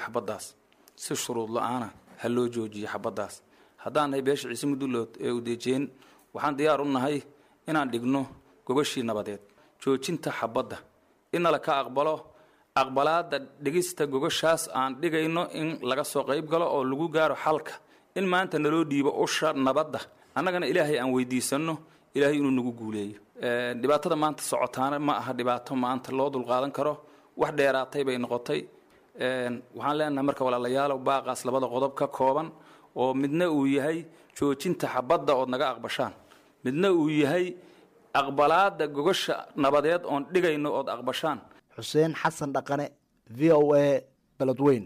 xabaddaas haddaan nahay beesha ciise mudullood ee u dejeen waxaan diyaar u nahay inaan dhigno gogashii nabadeed joojinta xabadda inala ka aqbalaada dhigista gogashaas aan dhigayno in laga soo qayb galo oo lagu gaaro xalka in maanta naloo dhiibo usha nabadda annagana ilaahay aan weydiisanno ilaahay inuu nagu guuleeyo dhibaatada maanta socotaana ma aha dhibaato maanta loo dulqaadan karo wax dheeraatay bay noqotay waxaan leenahay marka walaalayaal baaqaas labada qodob ka kooban oo midna uu yahay joojinta xabadda ood naga aqbashaan midna uu yahay aqbalaada gogasha nabadeed oon dhigayno ood aqbashaan xuseen xasan dhaqane v o a beledweyn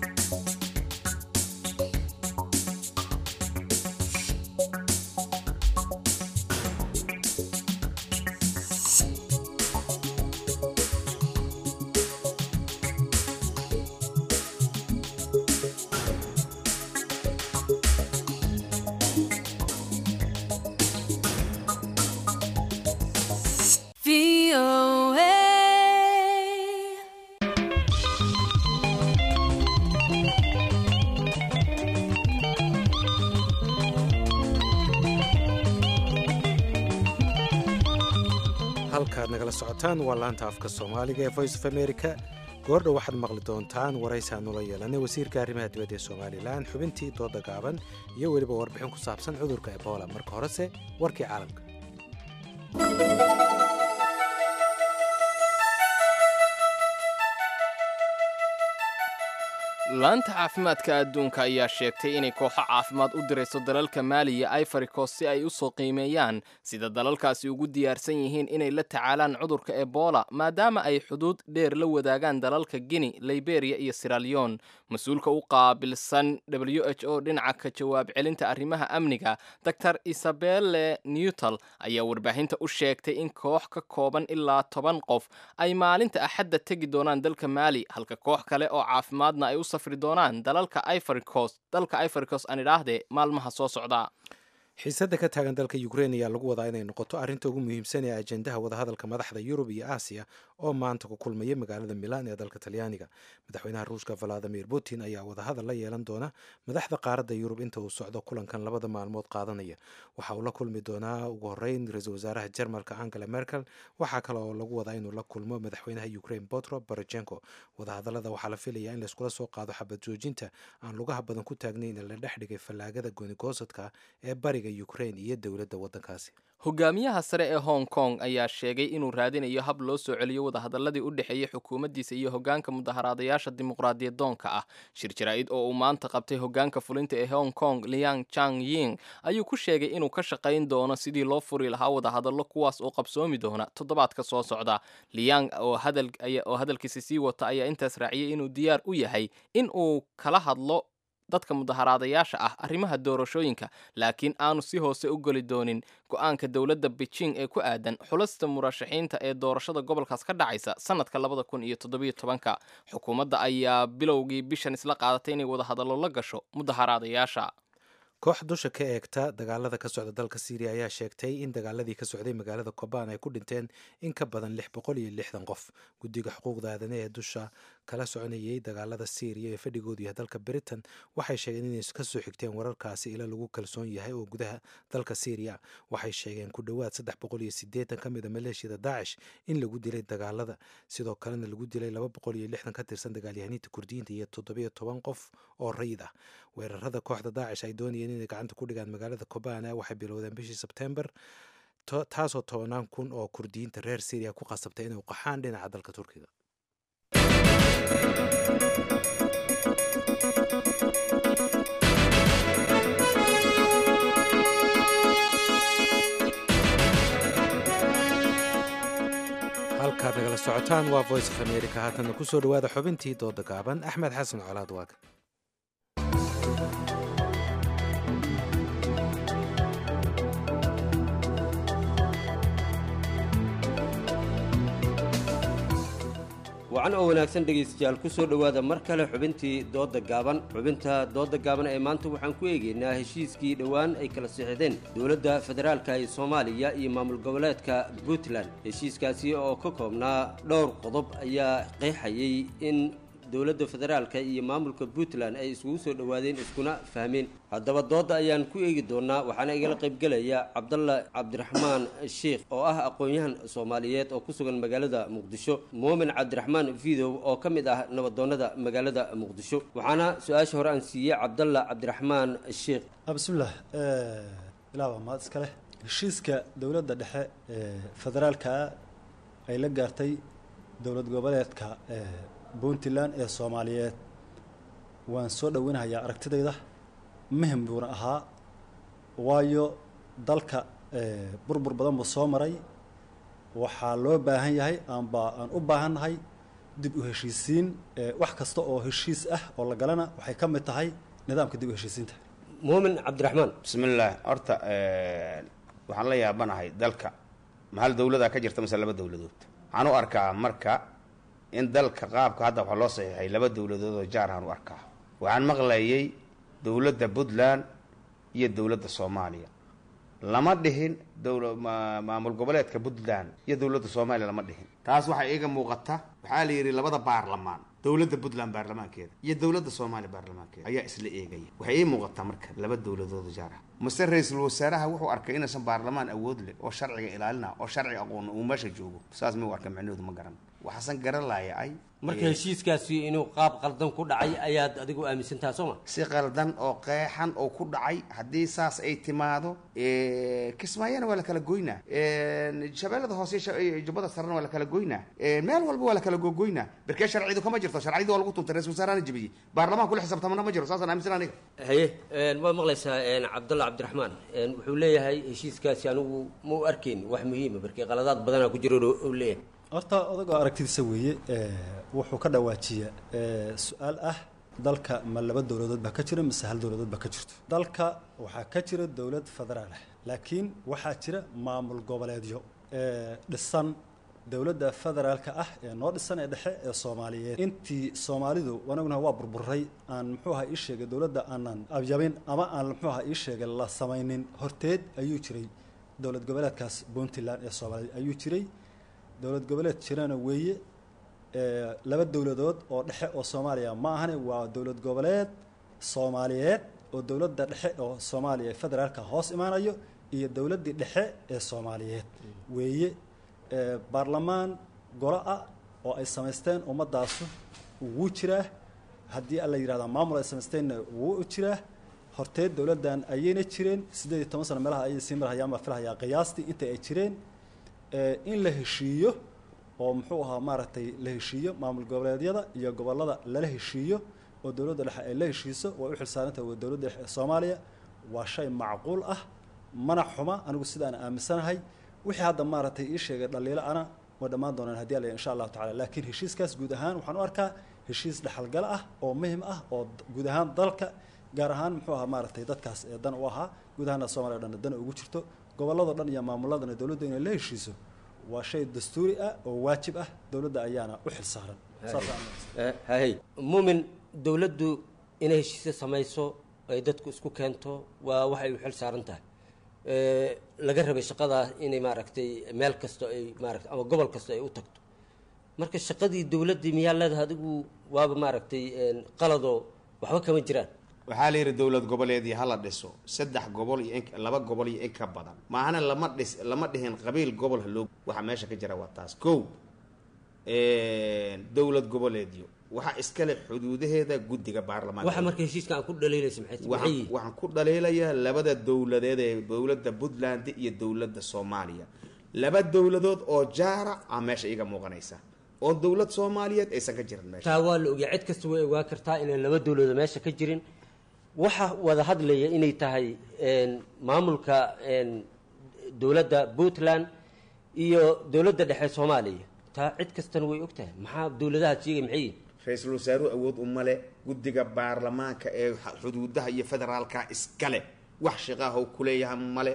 halkaad nagala socotaan waa laanta afka soomaaliga ee voice of america goordhow waxaad maqli doontaan waraysaa nula yeelanay wasiirka arrimaha dibadda ee somalilan xubintii dooda gaaban iyo weliba warbixin ku saabsan cudurka ebola marka horese warkii caalamka laanta caafimaadka adduunka ayaa sheegtay inay kooxo caafimaad u dirayso dalalka maali iyo ivory coast si ay u soo qiimeeyaan sida dalalkaasi ugu diyaarsan yihiin inay la tacaalaan cudurka ebola maadaama ay xuduud dheer la wadaagaan dalalka guinea liberia iyo siraleon mas-uulka u qaabilsan w h o dhinaca ka jawaab celinta arrimaha amniga dor isabelle newtal ayaa warbaahinta u sheegtay in koox ka kooban ilaa 10 qof ay maalinta axadda tegi doonaan dalka maali halka koox kale oo caafimaadna ay u safri doonaan dalka Ivory Coast aan idhaahdee maalmaha soo socda xiisadda ka taagan dalka Ukraine ayaa lagu wadaa inay noqoto arrinta ugu muhiimsan ee ajendaha wadahadalka madaxda Yurub iyo Aasiya oo maanta ku kulmaya magaalada Milan ee dalka Talyaaniga madaxweynaha Ruushka Vladimir Putin ayaa wadahadal la yeelan doona madaxda qaaradda Yurub inta uu socdo kulankan labada maalmood qaadanaya waxa uu la kulmi doonaa ugu horeyn ra'iisul wasaaraha Jarmalka Angela Merkel waxa kale oo lagu wadaa inuu la kulmo madaxweynaha Ukraine Petro Poroshenko wadahadalada waxaa la filayaa in la iskula soo qaado xabad joojinta aan lugaha badan ku taagnayn ee la dhex dhigay fallaagada gooni goosadka ee bariga dhexeeya ukraine iyo dowladda waddankaasi. hogaamiyaha sare ee hong kong ayaa sheegay inuu raadinayo hab loo soo celiyo wadahadaladii u dhexeeyey xukuumaddiisa iyo hogaanka mudaharaadayaasha dimuqraadiyadoonka ah. shir jaraa'id oo uu maanta qabtay hogaanka fulinta ee hong kong Liang Chang-ying ayuu ku sheegay inuu ka shaqayn doono sidii loo furi lahaa wadahadallo kuwaas oo qabsoomi doona toddobaadka soo socda. Liang oo hadalkiisa sii wata ayaa intaas raaciyay inuu diyaar u yahay in uu kala hadlo dadka mudaharaadayaasha ah arrimaha doorashooyinka, laakiin aanu si hoose u geli doonin go-aanka dowladda Beijing ee ku aadan xulasta murashaxiinta ee doorashada gobolkaas ka dhacaysa sanadka 2017. xukuumadda ayaa bilowgii bishan isla qaadatay inay wadahadallo la gasho mudaharaadayaasha. koox dusha ka eegta dagaalada ka socda dalka Syria ayaa sheegtay in dagaaladii ka socday magaalada Kobane ay ku dhinteen in ka badan 660 qof. guddiga xuquuqda aadanaha ee dusha kala soconayay dagaalada Syria ee fadhigoodu yahay dalka Britain waxay sheegeen inay ka soo xigteen wararkaasi ila lagu kalsoon yahay oo gudaha dalka Syria. waxay sheegeen ku dhawaad 380 ka mid ah maleeshiyada Daesh in lagu dilay dagaalada, sidoo kalena lagu dilay 260 ka tirsan dagaalyahaniinta Kurdiyiinta iyo 17 qof oo rayid ah. weerarada kooxda Daesh ay doonayeen inay gacanta ku dhigaan magaalada Kobane waxay bilowdeen bishii Sebtembar, taasoo 10,000 oo Kurdiyiinta reer Syria ku qasabtay inay qaxaan dhinaca dalka Turkiga. halkaad nagala socotaan waa Voice of America. haatana kusoo dhawaada xubintii dooda gaaban. Axmed xasan colaad waag. wacan oo wanaagsan dhegaystayaal ku soo dhowaada mar kale xubintii dooda gaaban. xubinta dooda gaaban ee maanta waxaan ku eegaynaa heshiiskii dhowaan ay kala sixideen dowladda federaalka ee Soomaaliya iyo maamul goboleedka Puntland. heshiiskaasi oo ka koobnaa dhowr qodob ayaa qeexayay in dowladda federaalka iyo maamulka Puntland ay isugu soo dhawaadeen iskuna fahmeen. haddaba dooda ayaan ku eegi doonaa, waxaana igala qaybgelaya Cabdalla Cabdiraxmaan Sheekh oo ah aqoon-yahan Soomaaliyeed oo ku sugan magaalada Muqdisho, Muumin Cabdiraxmaan Fiidow oo ka mid ah nabadoonnada magaalada Muqdisho. waxaana su-aasha hore aan siiyey Cabdalla Cabdiraxmaan Sheekh. bismillaah, ilaaba maad iska leh. heshiiska dowladda dhexe ee federaalka ay la gaartay dowlad goboleedka Puntland ee Soomaaliyeed waan soo dhaweynayaa aragtidayda. muhim buuna ahaa, waayo dalka burbur badan buu soo maray. waxaa loo baahan yahay aan u baahannahay dib u heshiisiin. wax kasta oo heshiis ah oo la galana waxay ka mid tahay nidaamka dib u heshiisiinta. Muumin Cabdiraxmaan. bismillaah, horta waxaan la yaabanahay dalka ma hal dowladaa ka jirta mise laba dowladood. waxaan u arkaa marka in dalka qaabka hadda waxaa loo saxiixay laba dowladood oo jaar aan u arkaa. waxaan maqlayay dowladda Puntland iyo dowladda Soomaaliya, lama dhihin maamul goboleedka Puntland iyo dowladda Soomaaliya lama dhihin. taas waxaa iiga muuqata, waxaa la yidhi labada baarlamaan, dowladda Puntland baarlamaankeeda iyo dowladda Soomaaliya baarlamaankeeda ayaa isla eegaya. waxay ii muuqataa marka laba dowladood oo jaar ah. mase ra-iisul wasaaraha wuxuu arkay inaysan baarlamaan awood leh oo sharciga ilaalina oo sharci aqoon uu meesha joogo. saas ma u arka, macnaheedu ma garan. waxaasan garan laayay marka heshiiskaasi inuu qaab qaldan ku dhacay ayaad adigu aaminsantahay sooma? si qaldan oo qeexan oo ku dhacay. haddii saas ay timaado, kismaayana waa la kala goynaa, shabeellada hoose jubbada sarena waa la kala goynaa, meel walba waa la kala gogoynaa. berkee sharcidu kama jirto, sharciyadu waa lagu tuntay, ra-isul wasaarahana jebiyey, baarlamaanku la xisaabtamana ma jiro. saasaan aaminsan aniga. haye waad maqlaysaa Cabdalla Cabdiraxmaan wuxuu leeyahay heshiiskaasi anigu ma u arkayn wax muhiima, berkee qaladaad badanaa ku jiro oo leeyahay. horta odagoo aragtidiisa weeye. wuxuu ka dhawaajiya su-aal ah dalka ma laba dowladood baa ka jira mise hal dowladood baa ka jirto. dalka waxaa ka jira dowlad federaal ah, laakiin waxaa jira maamul goboleedyo dhisan. dowladda federaalka ah ee noo dhisan ee dhexe ee Soomaaliyeed, intii Soomaalidu wanaguna waa burburay, aan muxuu ahaa ii sheegay dowladda aanan abyabin ama aan muxuu ahaa ii sheegay la samaynin horteed ayuu jiray dowlad goboleedkaas Puntland ee Soomaaliya ayuu jiray. dowlad goboleed jirana weeye. laba dowladood oo dhexe oo Soomaaliya ma ahane, waa dowlad goboleed Soomaaliyeed oo dowladda dhexe oo Soomaaliya federaalka hoos imaanayo iyo dowladdii dhexe ee Soomaaliyeed weeye. baarlamaan golo ah oo ay samaysteen ummadaasu wuu jiraa. haddii alla yidhahdaa maamul ay samaysteenna wuu jiraa. horteed dowladdan ayayna jireen 18 sano meelaha ayay sii marhayaan baa filahayaa qiyaastii inta ay jireen in la heshiiyo oo muxuu ahaa maaragtay la heshiiyo maamul goboleedyada iyo gobollada lala heshiiyo oo dowladda dhexe ay la heshiiso way u xilsaarantahay waa dowladda dhexe ee Soomaaliya waa shay macquul ah mana xuma anigu sidaan aaminsanahay wixii hadda maaragtay ii sheegay dhaliilo ana way dhammaan doonaan haddii alla insha Allah tacaala laakiin heshiiskaas guud ahaan waxaan u arkaa heshiis dhaxalgal ah oo muhiim ah oo guud ahaan dalka gaar ahaan muxuu ahaa maaragtay dadkaas ee dan u ahaa guud ahaan Soomaaliya dhan dan ugu jirto gobollada dhan iyo maamuladana dowladda inay la heshiiso waa shay dastuuri ah oo waajib ah dowladda ayaana u xilsaaran hay muumin dowladdu inay heshiis samayso ay dadku isku keento waa waxay u xilsaaran tahay laga rabay shaqada inay maaragtay meel kasto ay maaragtay ama gobol kasto ay u tagto marka shaqadii dowladda miyaa leedahay adigu waaba maaragtay qalado waxba kama jiraan waxaa la yidhi dowlad goboleedii hala dhiso 3 gobol iyo 2 gobol iyo in ka badan maahana lama dhihin qabiil gobol haloo waxa meesha ka jira waa taas kow dowlad goboleedyo waxa iskale xuduudaheeda guddiga baarlamaanka waxa markay heshiiska aan ku dhaleelayso maxay waxaan ku dhaleelayaa labada dowladeed ee dowladda Puntland iyo dowladda Soomaaliya laba dowladood oo jaara ah meesha iga muuqanaysa oo dowlad Soomaaliyeed aysan ka jirin meesha taa waa la ogaa cid kasta way ogaa kartaa inay laba dowladood meesha ka jirin waxa wada hadlaya inay tahay maamulka dowladda Puntland iyo dowladda dhexe Soomaaliya taa cid kastana way ogtahay maxaa dowladaha jiga maxay ra'iisul wasaaruhu awood u male guddiga baarlamaanka ee xuduudaha iyo federaalka iskale wax shaqaha ku leeyahay male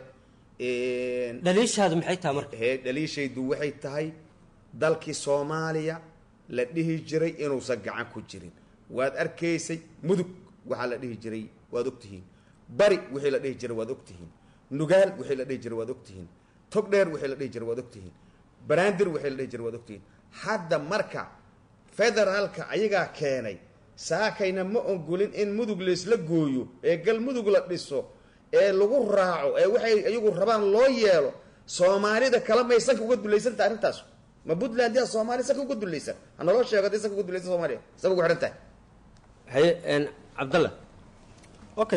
dhaliishaadu maxay tahay marka dhaliishaydu waxay tahay dalkii Soomaaliya la dhihi jiray inuusan gacan ku jirin waad arkaysay mudug waxa la dhihi jiray waad ogtihiin bari wixii la dhihi jiray waad ogtihiin nugaal wixii la dhihi jiray waad ogtihiin togdheer wixii la dhihi jiray waad ogtihiin baraandir wixii la dhihi jiray waad ogtihiin hadda marka federaalka ayaga keenay saakayna ma ogolin in mudug la isla gooyo ee gal mudug la dhiso ee lagu raaco ee waxay ayagu rabaan loo yeelo Soomaalida kala maysan uga dulaysan taariikhtaas ma Puntland iyo Soomaaliya sax uga dulaysan ana loo sheegay sax uga dulaysan Soomaaliya sabab ugu xirantahay hay Abdallah okay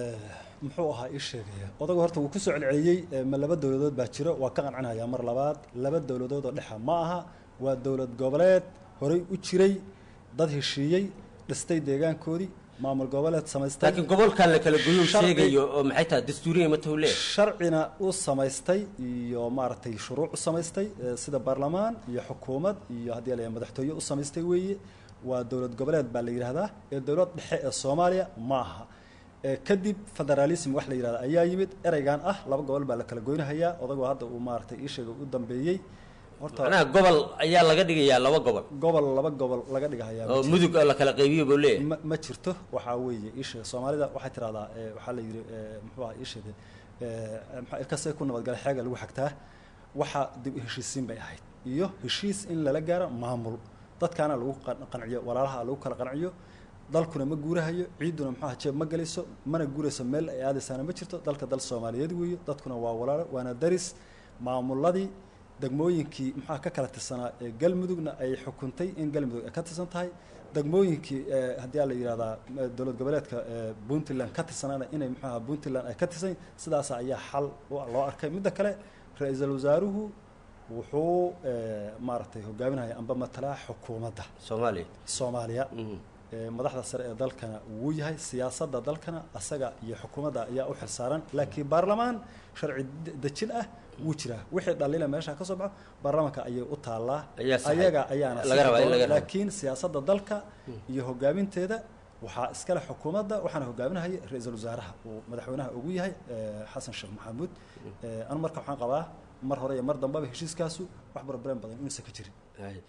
muxuu ahaa ii sheegaya odagu horta uu ku soo celceliyay ma laba dowladood baa jiro waa ka qancanayaa mar labaad laba dowladood oo dhexa ma aha waa dowlad goboleed horay u jiray dad heshiiyey dhistay deegaankoodii maamul goboleed samaystay laakiin gobolkan la kala goyo sheegayo oo maxay tahay dastuuriga ma tawlee sharcina uu samaystay iyo maartay shuruuc u samaystay sida baarlamaan iyo xukuumad iyo hadii la madaxtooyo u samaystay weeye waa dowlad goboleed baa la yiraahdaa ee dowlad dhexe ee Soomaaliya ma aha kadib federalism wax la yiraahdo ayaa yimid ereygan ah laba gobol baa la kala goynayaa odagu hadda uu maartay ii sheegay u dambeeyay horta gobol ayaa laga dhigayaa laba gobol laga dhigayaa oo mudug la kala qaybiyo buu leeyahay ma jirto waxa weeye ii sheegay Soomaalida waxay tiraahdaa waxa la yiri muxuu ah ii sheegay ilkaasay ku nabad galay xaga lagu xigtaa waxa dib heshiisiin bay ahayd iyo heshiis in la gaaro maamul dadkana lagu qanciyo walaalaha lagu kala qanciyo dalkuna ma guurahayo ciiduna maxaa jeeb ma galayso mana guurayso meel ay aadaysan ma jirto dalka dal Soomaaliyeed weeyo dadkuna waa walaalo waana daris maamuladii degmooyinkii maxaa ka kala tirsanaa ee galmudugna ay xukuntay in galmudug ay ka tirsan tahay degmooyinkii hadii la yiraahdaa dowlad goboleedka Puntland ka tirsanaana inay maxaa Puntland ay ka tirsan sidaas ayaa xal loo arkay mid kale ra'iisul wasaaruhu wuxuu maartay hogaaminaya amba matala xukuumadda Soomaaliya madaxda sare ee dalkana wuu yahay siyaasadda dalkana asaga iyo xukuumadda ayaa u xilsaaran laakiin baarlamaan sharci dejin ah wuu jiraa wixii dhaliila meesha ka soo baxo baarlamaanka ayay u taalaa ayaga ayaana laakiin siyaasadda dalka iyo hogaaminteeda waxaa iskale xukuumadda waxaana hogaaminaya ra'iisul wasaaraha uu madaxweynaha ugu yahay Xasan Sheekh Maxamuud aan marka waxaan qabaa mar hore iyo mar dambe heshiiskaasu wax problem badan inuu ka jirin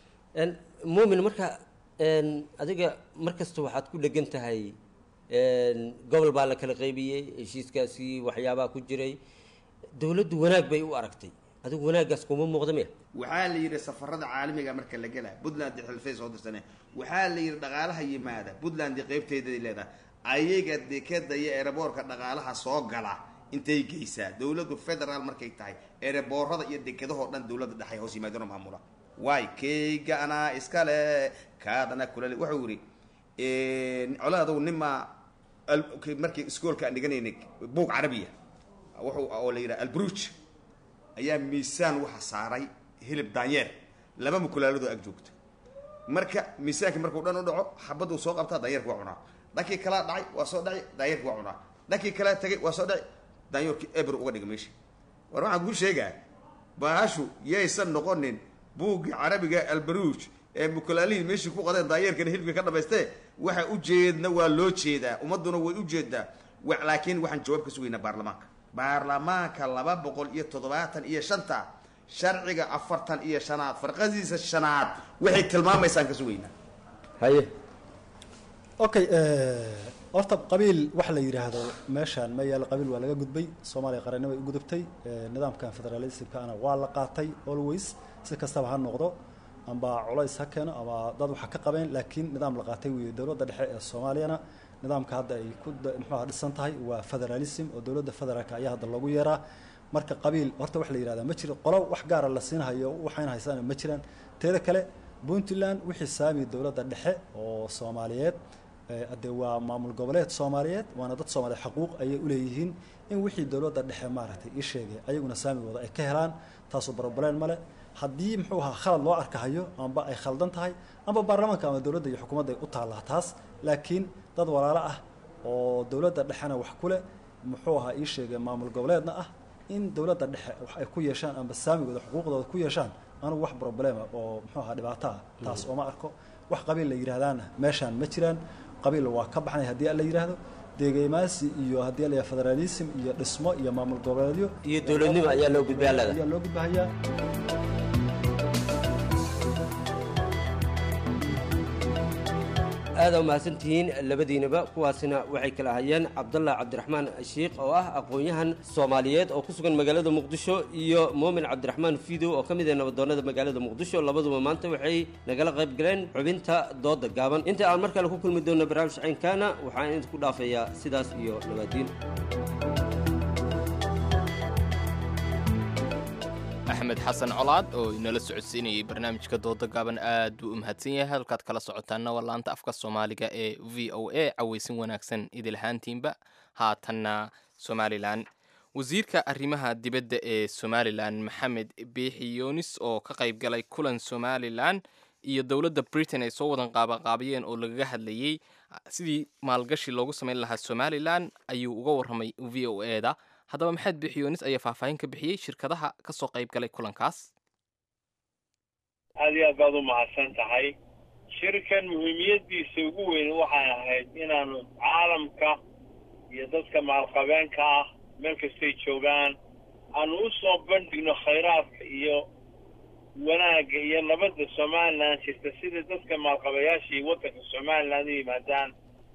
muumin marka adiga markasta waxaad ku dhagan tahay gobol baa la kala qaybiyay heshiiskaasi waxyaabaha ku jiray dawladdu wanaag bay u aragtay adigu wanaagaas kuma muuqdo miya waxaa la yiri safarada caalamiga marka la galay Puntland xilfay soo dirsanay waxaa la yiri dhaqaalaha yimaada Puntland qaybteeda leedahay ayaga dekeeda iyo airportka dhaqaalaha soo gala intay geysaa dawladdu federaal markay tahay airportada iyo dekedaha oo dhan dawladda dhaxay hoos yimaadana maamula way keega ana iskale kaadana kulale wuxuu yiri colaadu nima markii iskoolka aan dhiganaynay buug carabiya wuxuu oo la yidhaha albruuj ayaa miisaan waxa saaray hilib daanyeer laba mukulaaladoo ag joogta marka miisaankii markuu dhan u dhaco xabaduu soo qabtaa daanyeerka waa cunaa dhankii kalaa dhacay waa soo dhacay daanyeerka waa cunaa dhankii kalaa tagay waa soo dhacay daanyeerkii eber uga dhiga meesha war waxaan kuu sheegaa baashu yaysan noqonin buuggii carabiga albruuj ee mukulaalihii meeshii ku qadeen daanyeerkana hilibka ka dhamaystee waxa ujeedna waa loo jeedaa ummaduna way ujeedaa laakiin waxaan jawaab ka sugaynaa baarlamaanka 275 sharciga 45 farqadiisa 5 waxay tilmaamaysaa ka sugaynaa haye okay horta qabiil wax la yiraahdo meeshaan ma yaal qabiil waa laga gudbay Soomaaliya qaranimo ay u gudubtay nidaamkan federalismka ana waa la qaatay always si kastaba ha noqdo amba culays ha keeno ama dad waxa ka qabeen laakiin nidaam la qaatay weey dawladda dhexe ee Soomaaliyana nidaamka hadda ay ku muxuu dhisan tahay waa federalism oo dawladda federaalka ayaa hadda lagu yeeraa marka qabiil horta wax la yiraahdo ma jiro qolo wax gaar ah la siinayo waxayna haystaan ma jiraan teeda kale Puntland wixii saami dawladda dhexe oo Soomaaliyeed ade waa maamul goboleed Soomaaliyeed waana dad Soomaali xuquuq ay u leeyihiin in wixii dawladda dhexe maaragtay ii sheegay ayaguna saamigooda ay ka helaan taas oo problem male haddii muxuu ahaa khalad loo arkayo amba ay khaldan tahay amba baarlamaanka ama dawladda iyo xukuumadda ay u taalaa taas laakiin dad walaalo ah oo dawladda dhexena wax ku leh muxuu ahaa ii sheegay maamul goboleedna ah in dawladda dhexe wax ay ku yeeshaan amba saamigooda xuquuqdooda ku yeeshaan anigu wax problem oo muxuu ahaa dhibaato ah taas oo ma arko wax qabiil la yiraahdaan meeshaan ma jiraan qabiil waa ka baxnay haddii la yiraahdo deegaymaasi iyo haddii la federalism iyo dhismo iyo maamul goboleedyo iyo dawladnimo ayaa loo gudbayaa aad u mahadsantihiin labadiinaba kuwaasina waxay kala hayeen Cabdullah Cabdiraxmaan Sheekh oo ah aqoon-yahan Soomaaliyeed oo ku sugan magaalada Muqdisho iyo Muumin Cabdiraxmaan Fiidow oo kamid ah nabadoonnada magaalada Muqdisho labaduba maanta waxay nagala qayb galeen xubinta dooda gaaban inta aan mar kale ku kulmi doono barnaamij caynkaana waxaan idinku dhaafayaa sidaas iyo nabadiin axmed xasan colaad oo inala socodsiinayay barnaamijka dooda gaaban aad buu u mahadsan yahay halkaad kala socotaanna waa laanta afka Soomaaliga ee VOA cawaysin wanaagsan idil ahaantiinba haatanna Somaliland wasiirka arrimaha dibadda ee Somaliland Maxamed Biixi Yunis oo ka qayb galay kulan Somaliland iyo dawladda Britain ay soo wadan qaabaqaabiyeen oo lagaga hadlayay sidii maalgashi loogu sameyn lahaa Somaliland ayuu uga warramay VOA-da haddaba Maxamed Biixi Yunis ayaa faahfaahin ka bixiyay shirkadaha ka soo qayb galay kulankaas aad iyo aad baad u mahadsan tahay shirkan muhiimiyadiisa ugu weyn waxay ahayd inaanu caalamka iyo dadka maalqabeenka ah meel kastay joogaan aanu u soo bandhigno khayraadka iyo wanaagga iyo nabadda Somaliland jirta sida dadka maalqabayaasha iyo waddanka Somaliland u yimaadaan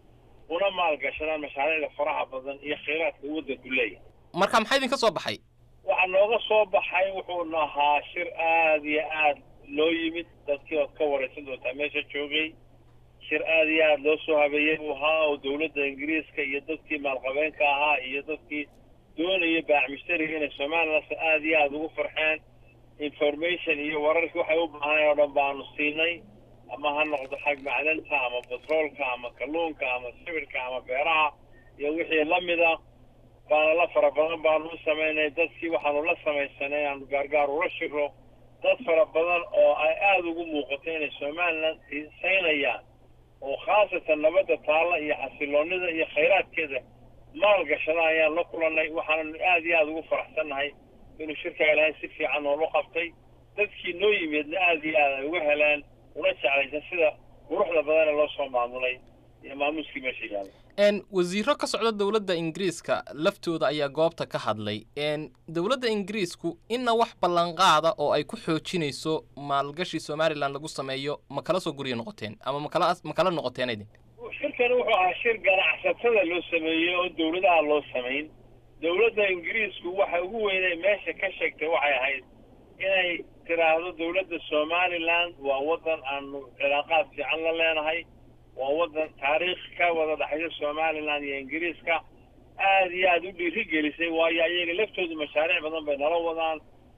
una maalgashadaan mashaariicda faraha badan iyo khayraadka waddanku leeyahay marka maxay idin ka soo baxay waxa nooga soo baxay wuxuu ahaa shir aad iyo aad loo yimid dadkii oo ka waraysan doontaa meesha joogay shir aad iyo aad loo soo habeeyay uu ahaa oo dawladda Ingiriiska iyo dadkii maalqabeenka ahaa iyo dadkii doonaya baac mushtariga inay Somaliland aad iyo aad ugu farxeen information iyo wararka waxay u baahanayeen oo dhan baanu siinay ama ha noqdo xag macdanta ama batroolka ama kalluunka ama sibirka ama beeraha iyo wixii la mid ah baana la fara badan baanu u samaynay dadkii waxaanu la samaysanay aanu gaargaar ula shiro dad fara badan oo ay aada ugu muuqato inay Somaliland xiisaynayaan oo khaasatan nabadda taalla iyo xasiloonida iyo khayraadkeeda maalgashada ayaan la kulannay waxaanu aad iyo aad ugu faraxsannahay inuu shirka ilaahay si fiican oo la qabtay dadkii noo yimidna aad iyo aad ay uga heleen una jeclaysan sida quruxda badan ee loo soo maamulay iyo maamuuskii meesha yaalla wasiiro ka socda dawladda Ingiriiska laftooda ayaa goobta ka hadlay dawladda Ingiriisku inna wax ballanqaada oo ay ku xoojinayso maalgashi Somaliland lagu sameeyo ma kala soo guriyo noqoteen ama ma kala noqoteen idin shirkan wuxuu ahaa shir ganacsatada loo sameeyay oo dawladaha loo sameyn dawladda Ingiriisku waxa ugu weynay meesha ka sheegtay waxay ahayd inay tiraahdo dawladda Somaliland waa wadan aan cilaaqaad fiican la leenahay waa wadan taariikh ka wada dhaxaysa Somaliland iyo Ingiriiska aad iyo aad u dhiirigelisay waayo ayaga laftoodu mashaariic badan bay nala wadaan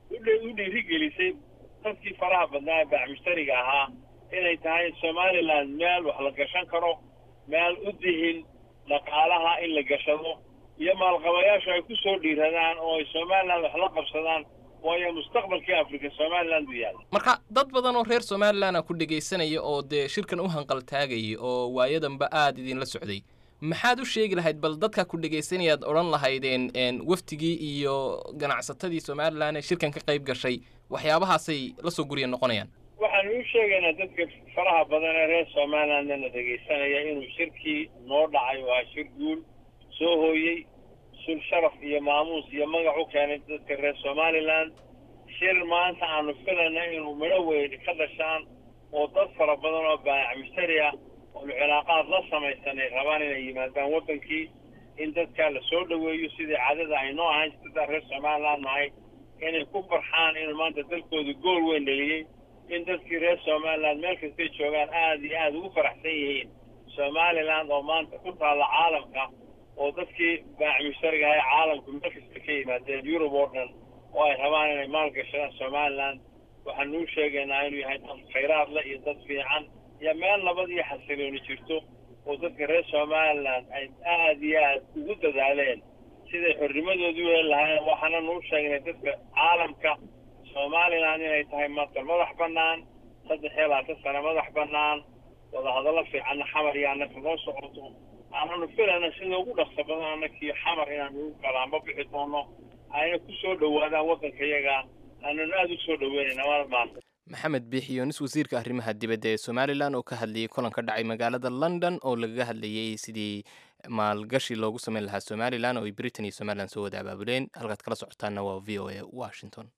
u dhiirigelisay dadkii faraha badnaa baac mushtariga ahaa inay tahay Somaliland meel wax la gashan karo meel u dihin dhaqaalaha in la gashado iyo maalqabayaashu ay ku soo dhiiradaan oo ay somaliland wax la qabsadaan waayo mustaqbalkii afrika somaliland u yaalla marka dad badan oo reer somaliland ku dhegaysanaya oo dee shirkan u hanqaltaagayay oo waayadanba aada idinla socday maxaad u sheegi lahayd bal dadka ku dhegaysanayaad odhan lahaydeen waftigii iyo ganacsatadii somaliland ee shirkan ka qayb gashay waxyaabahaasay la soo guriya noqonayaan waxaan u sheegaynaa dadka faraha badan ee reer somalilandna dhegaysanaya inuu shirkii noo dhacay waa shir guul soo hooyey sul sharaf iyo maamuus iyo magac u keenay dadka reer somaliland shir maanta aanu filayna inuu midho weyn ka dhashaan oo dad fara badan oo baayac mushtari ah oo cilaaqaad la samaysanay rabaan inay yimaadaan waddankii in dadkaa la soo dhaweeyo sidii caadada ay noo ahayn dadka reer somaliland nahay inay ku farxaan inuu maanta dalkooda gool weyn dhaliyey in dadkii reer somaliland meel kastay joogaan aada iyo aada ugu faraxsan yihiin somaliland oo maanta ku taalla caalamka oo dadkii baayac mushtariga ahay caalamku meel kasta ka yimaadeen yurub oo dhan oo ay rabaan inay maalgashadaan somaliland waxaanu u sheegaynaa inuu yahay dad khayraad leh iyo dad fiican iyo meel nabad iyo xasilooni jirto oo dadka reer somaliland ay aada iyo aad ugu dadaaleen siday xornimadoodu u heli lahaayeen waxaana nuu sheegnay dadka caalamka somaliland inay tahay maanta madax bannaan 3 sano madax bannaan wadahadallo fiicanna xamar iyo annaka noo socoto aananu filayna sida ugu dhaqso badan annakii xamar inaanu ugu kalaanba bixi doono ayna ku soo dhowaadaan waddanka iyaga aananu aada u soo dhaweynayna maanta maxamed biixiyoonis wasiirka arrimaha dibadda ee somalilan oo ka hadlayay kulan ka dhacay magaalada london oo lagaga hadlayay sidii maalgashi loogu samayn lahaa somalilan oo ay britain iyo somalilan soo wada abaabuleen halkaad kala socotaanna waa v o a washington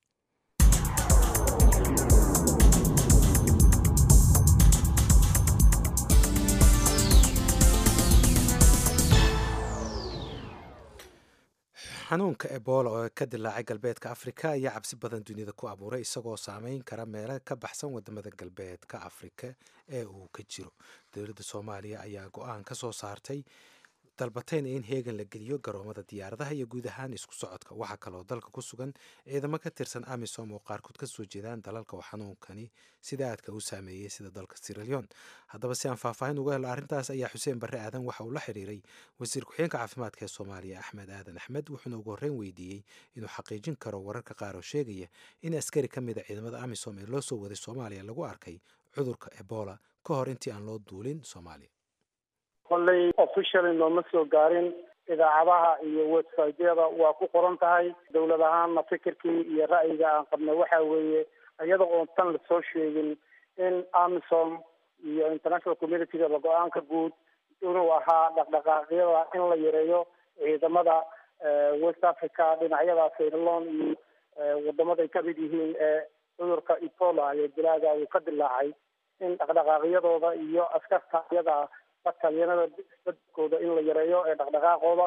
xanuunka ebola oo ka dilaacay galbeedka afrika ayaa cabsi badan dunida ku abuuray isagoo saameyn kara meelo ka baxsan wadamada galbeedka afrika ee uu ka jiro dowladda soomaaliya ayaa go-aan ka soo saartay dalbatayna in heegan la geliyo garoomada diyaaradaha iyo guud ahaan isku socodka waxaa kaloo dalka ku sugan ciidamo ka tirsan amisom oo qaarkood ka soo jeedaan dalalka oo xanuunkani sida aadka u saameeyey sida dalka siraleon haddaba si aan faahfaahin uga helo arrintaas ayaa xuseen barre aadan waxa uu la xiriiray wasiir ku-xigeenka caafimaadka ee soomaaliya axmed aadan axmed wuxuuna ugu horreyn weydiiyey inuu xaqiijin karo wararka qaar oo sheegaya in askari ka mid a ciidamada amisom ee loo soo waday soomaaliya lagu arkay cudurka ebola ka hor intii aan loo duulin soomaaliya kolley officially nooma soo gaarin idaacadaha iyo websiteyada waa ku qoran tahay dowlad ahaanna fikirkii iyo ra'yiga aan qabnay waxa weeye iyada oon tan lasoo sheegin in amisom iyo international communityga go-aanka guud inuu ahaa dhaqdhaqaaqyada in la yareeyo ciidamada west africa dhinacyada siralon iyo wadamada ay kamid yihiin ee cudurka ebola iyo dilaaga uu ka dilaacay in dhaqdhaqaaqyadooda iyo askarta iyada batalyanada isbeddelkooda in la yareeyo ee dhaqdhaqaaqooda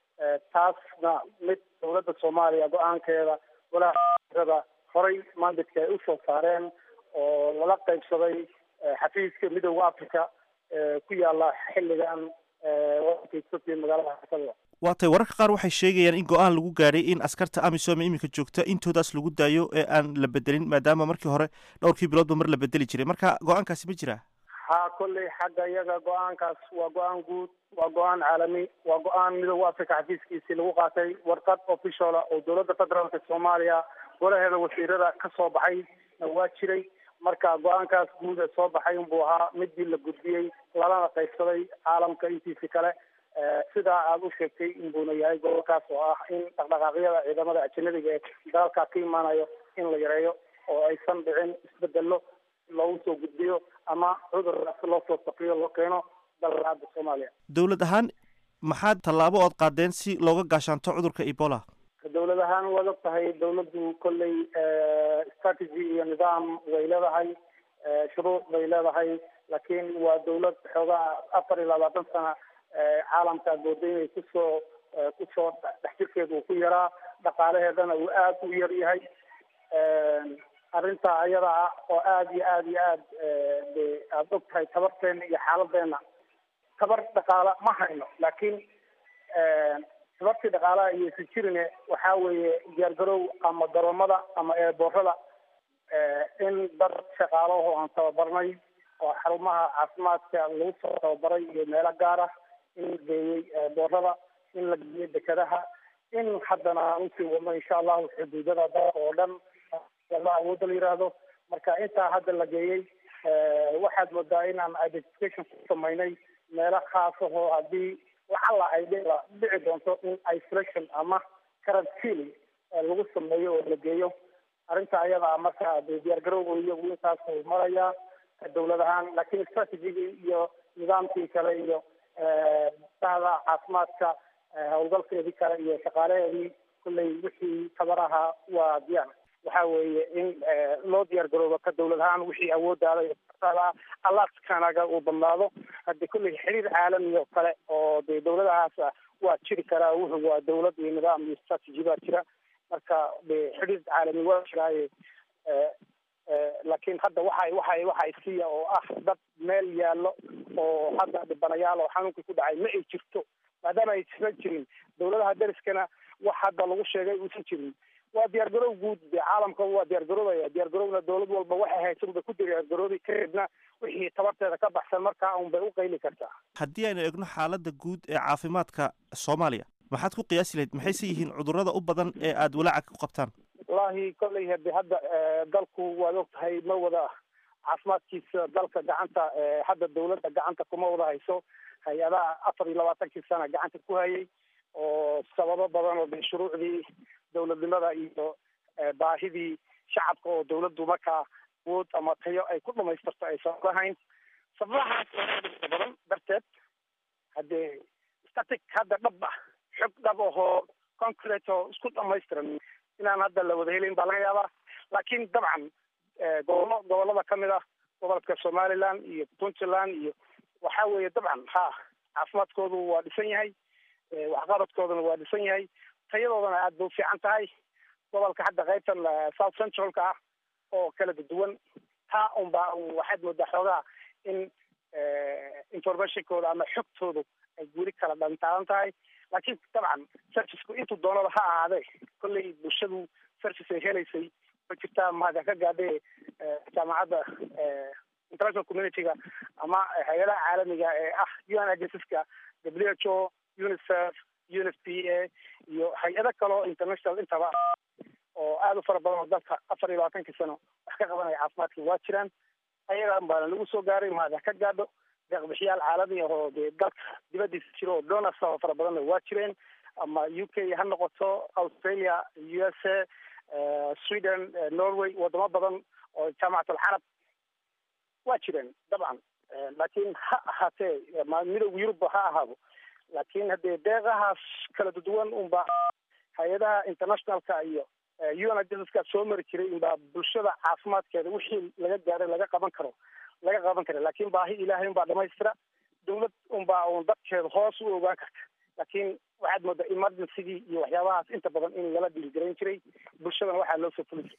taasna mid dowladda soomaaliya go-aankeeda walaaada horay mandadka ay usoo saareen oo lala qaybsaday xafiiska midooda africa ku yaala xilligan wadanka ethoopia magaalada xasalda waatay wararka qaar waxay sheegayaan in go-aan lagu gaadhay in askarta amisom iminka joogta intoodaas lagu daayo ee aan la bedelin maadaama markii hore dhowrkii biloodba mar la bedeli jiray marka go-aankaasi ma jiraa ha kolley xagga iyaga go-aankaas waa go-aan guud waa go-aan caalami waa go-aan midooda africa xafiiskiisii lagu qaatay warqad officiala oo dowladda federaalka soomaaliya golaheeda wasiirada ka soo baxay waa jiray marka go-aankaas guud ee soo baxay unbuu ahaa midii la gudbiyey lalana qaybsaday caalamka intiisi kale sidaa aada u sheegtay inbuuna yahay gobolkaas oo ah in dhaqdhaqaaqyada ciidamada ajanabiga ee dalka ka imaanayo in la yareeyo oo aysan dhicin isbedelo loogu soo gudbiyo ama cudurkaas loo soo saqiyo loo keeno dalka soomaaliya dowlad ahaan maxaad tallaabo ood qaadeen si looga gaashaanto cudurka ebola dowlad ahaan waad og tahay dowladdu kolley strategy iyo nidaam way leedahay shuruuc bay leedahay laakiin waa dowlad xoogaa 24 sana caalamka aad inay kusoo dhexjirkeeda uu ku yaraa dhaqaalaheedana uu aada u yar yahay arrinta ayada ah oo aada iyo aada aada og tahay tabarteena iyo xaaladeena tabar dhaqaala ma hayno laakiin tabartii dhaqaalaha iyo isu jirine waxaa weeye diyaargarow ama garoomada ama eeboorada in dad shaqaalaho aan tababarnay oo xarumaha caafimaadka lagu soo tababaray iyo meelo gaar ah in la geeyey boorada, in la geeyey dekedaha, in haddana aan usii wadno insha allahu xuduudada dalka oo dhan la awoodda la yidhaahdo. Marka intaa hadda la geeyey waxaad moodaa inaan identification ku samaynay meelo khaas ahoo haddii lacala ay dhici doonto in isolation ama quarantine lagu sameeyo oo la geeyo. arrinta ayada marka diyaargarowga iyagu intaasuu marayaa dowlad ahaan, laakiin strategigii iyo nidaamkii kale iyo bahda caafimaadka howlgalkeedii kale iyo shaqaalaheedii kulley wixii tabar ahaa waa diyaar. waxa weeye in loo diyaar garoobo ka dowlad ahaan wixii awoodaada alaskanaga uu badnaado. haddi kulley xiriir caalami oo kale oo dee dowladahaas waa jiri karaa, wuxuu waa dowlad iyo nidaam iyo strategy baa jira. marka de xiriir caalami waa jiraaye laakiin hadda waxa isiya oo ah dad meel yaallo oo hadda dhibanayaal oo xanuunkii ku dhacay ma ay jirto, maadaama ay islan jirin dowladaha deriskana wax hadda lagu sheegay uusan jirin. waa diyaargarow guud, dee caalamka waa diyaargaroobaya. diyaargarowna dowlad walba waxay haysa unbay ku diyaargaroobi, kadibna wixii tabarteeda ka baxsan markaa unbay u qayli kartaa. haddii aynu eegno xaaladda guud ee caafimaadka soomaaliya, maxaad ku qiyaasi lahayd? maxayse yihiin cudurrada u badan ee aada walaaca ku qabtaan? wallaahi kolley hade hadda dalku waad og tahay ma wada caafimaadkiisa dalka gacanta hadda dowladda gacanta kuma wada hayso. hay-adaha 24 sana gacanta ku hayay oo sababo badan oo de shuruucdii dowladnimada iyo baahidii shacabka oo dowladdu markaa awood ama tayo ay ku dhamaystirto aysan lahayn. sababahaas badan darteed haddee static hadda dhab ah, xog dhab ahoo concrete oo isku dhamaystiran inaan hadda la wada helin baa laga yaabaa. laakiin dabcan gobolada kamid ah gobolka somaliland iyo puntland iyo waxa weeye dabcan caafimaadkoodu waa dhisan yahay, waxqabadkooduna waa dhisan yahay, tayadoodana aada bay ufiican tahay. gobolka hadda qaybtan south centralka ah oo kala duwan taa unbaa waxaad moodaa xoogaa in informationkooda ama xogtoodu ay weli kala dhantaalan tahay. laakiin dabcan serviceku intuu doonada ha ahaadee kolley bulshadu service ay helaysay ma jirtaa mahada ka gaadhee jaamacadda international communityga ama hay-adaha caalamiga ee ah UN agencies-ka WHO, UNICEF, UNFPA iyo hay-ado kaleo international intaba oo aada u fara badan oo dalka 24 sano wax ka qabanaya caafimaadka waa jiraan. ayagaan baana lagu soo gaaray mahada ka gaadho. deeqbixiyaal caalami ah oo dee dalka dibadiisa jiro oo donors oo fara badanna waa jireen, ama UK ha noqoto, Australia, USA, Sweden, Norway, wadamo badan oo jaamacatul carab waa jireen dabcan. laakiin ha ahaatee midowga Yurub ha ahaado, laakiin haddee deeqahaas kala duwan unba hay-adaha internationalka iyo UN agencies-ka soo mari jiray unbaa bulshada caafimaadkeeda wixii laga gaaray laga qaban karo. laakiin baahi ilaahay unbaa dhamaystira. dowlad unbaa un dadkeeda hoos u ogaan karta. laakiin waxaad moodaa emergencygii iyo waxyaabahaas inta badan in lala dhiirgarayn jiray, bulshadana waxaa loo soo fuli jiray.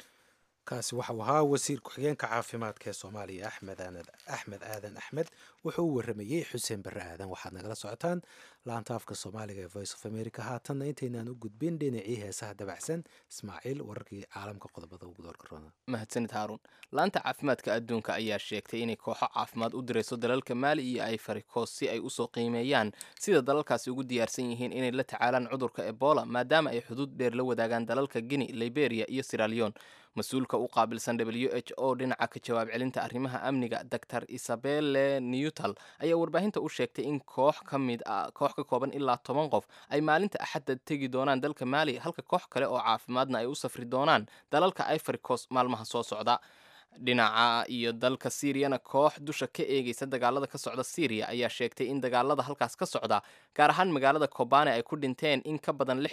kaasi waxau ahaa wasiir ku-xigeenka caafimaadka ee soomaaliya axmed aadan axmed. wuxuu u waramayey xuseen barre aadan. waxaad nagala socotaan laanta afka soomaaliga ee voice of america. haatanna intaynaan u gudbin dhinacii heesaha dabacsan, ismaaciil wararkii caalamka qodobada ugu doorka roona. mahadsanid haaruun. laanta caafimaadka adduunka ayaa sheegtay inay kooxo caafimaad u dirayso dalalka maali iyo ivory coast si ay usoo qiimeeyaan sida dalalkaasi ugu diyaarsan yihiin inay la tacaalaan cudurka ebola, maadaama ay xuduud dheer la wadaagaan dalalka guinea, liberia iyo sierra leone. mas-uulka u qaabilsan WHO dhinaca ka jawaab celinta arrimaha amniga Dr. Isabelle Newtal ayaa warbaahinta u sheegtay in koox ka kooban ilaa 10 qof ay maalinta axadda tegi doonaan dalka Mali, halka koox kale oo caafimaadna ay u safri doonaan dalalka Ivory Coast maalmaha soo socda. dhinaca iyo dalka Syriana koox dusha ka eegaysa dagaalada ka socda Syria ayaa sheegtay in dagaalada halkaas ka socda gaar ahaan magaalada Kobane ay ku dhinteen in ka badan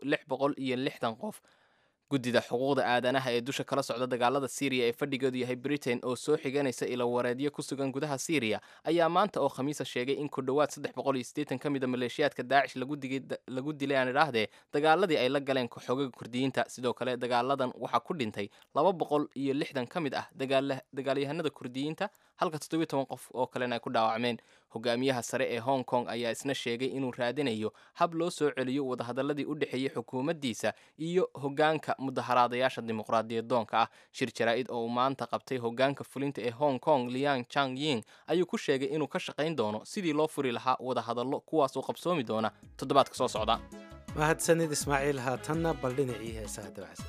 660 qof. guddida xuquuqda aadanaha ee dusha kala socda dagaalada Syria ee fadhigeedu yahay Britain oo soo xiganaysa ilo wareedyo ku sugan gudaha Syria ayaa maanta oo Khamiisa sheegay in ku dhawaad 380 kamid ah maleeshiyaadka Daesh lagu dilay aan iraahdee dagaaladii ay la galeen kooxogaga Kurdiyiinta. sidoo kale dagaaladan waxaa ku dhintay 260 kamid ah dagaalyahanada Kurdiyiinta halka 17 qof oo kalena ay ku dhaawacmeen. Hogaamiyaha sare ee Hong Kong ayaa isna sheegay inuu raadinayo hab loo soo celiyo wadahadaladii u dhexeeyay xukuumaddiisa iyo hogaanka mudaharaadayaasha dimuqraadiyadoonka ah. Shir jaraa'id oo uu maanta qabtay hogaanka fulinta ee Hong Kong Liang Chang-ying ayuu ku sheegay inuu ka shaqayn doono sidii loo furi lahaa wadahadallo kuwaas oo qabsoomi doona toddobaadka soo socda. mahadsanid Ismaaciil haatanna bal dhinacii heesaha dabacsan.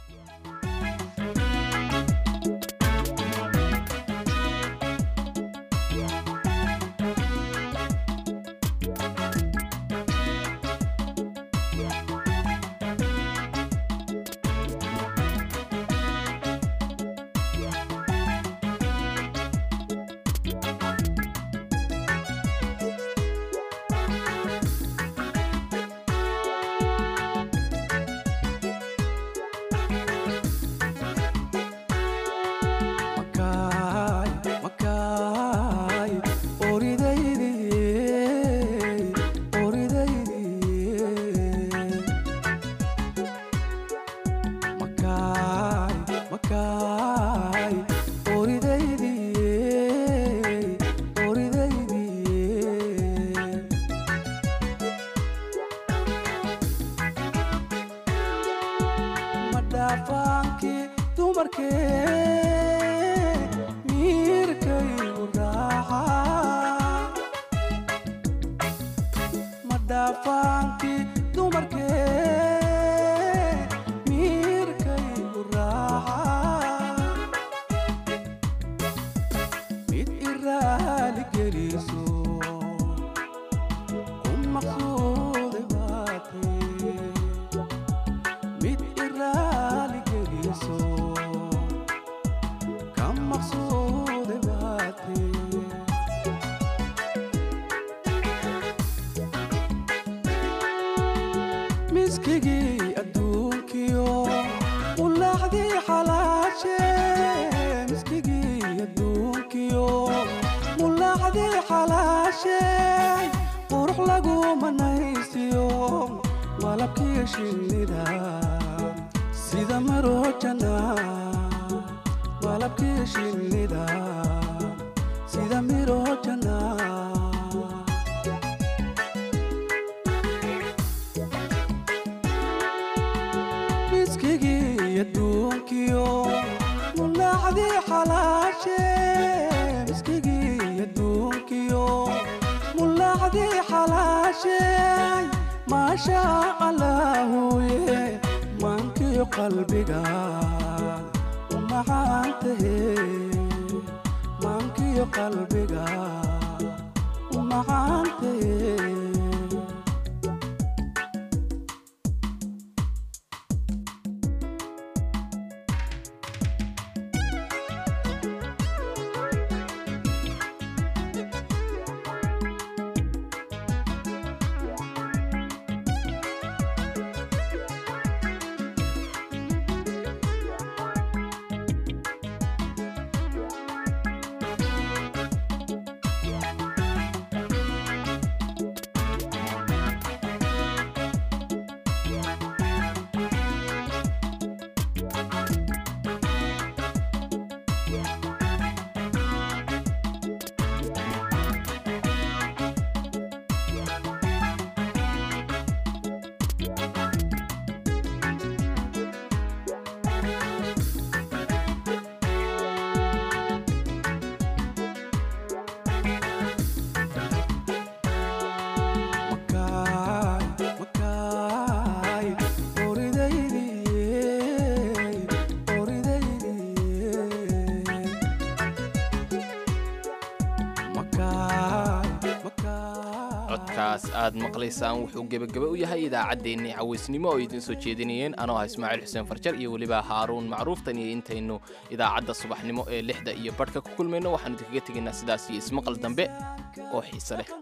codkaas aad maqlaysaan wuxuu gebagaba u yahay idaacaddeenii cawaysnimo oo idin soo jeedinayeen anoo ah Ismaaciil Xuseen Farjar iyo weliba Haaruun Macruuftan iyo intaynu idaacadda subaxnimo ee 6 iyo badhka ku kulmayno waxaan idinkaga tegaynaa sidaas iyo ismaqal dambe oo xiiso leh.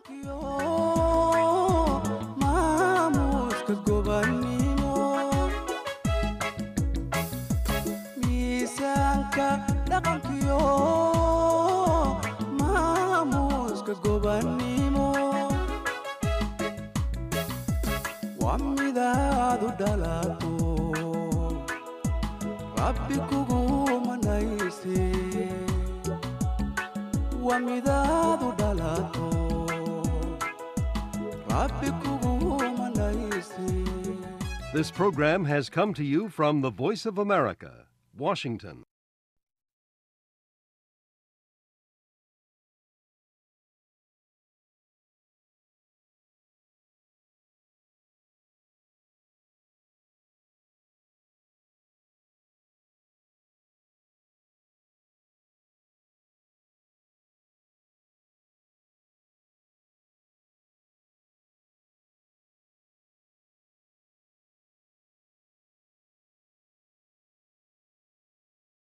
wamidaadu dhalato rabbi kugu manayse waa midaadu dhalato rabbi kugu manaysi. This program has come to you from the Voice of America, Washington.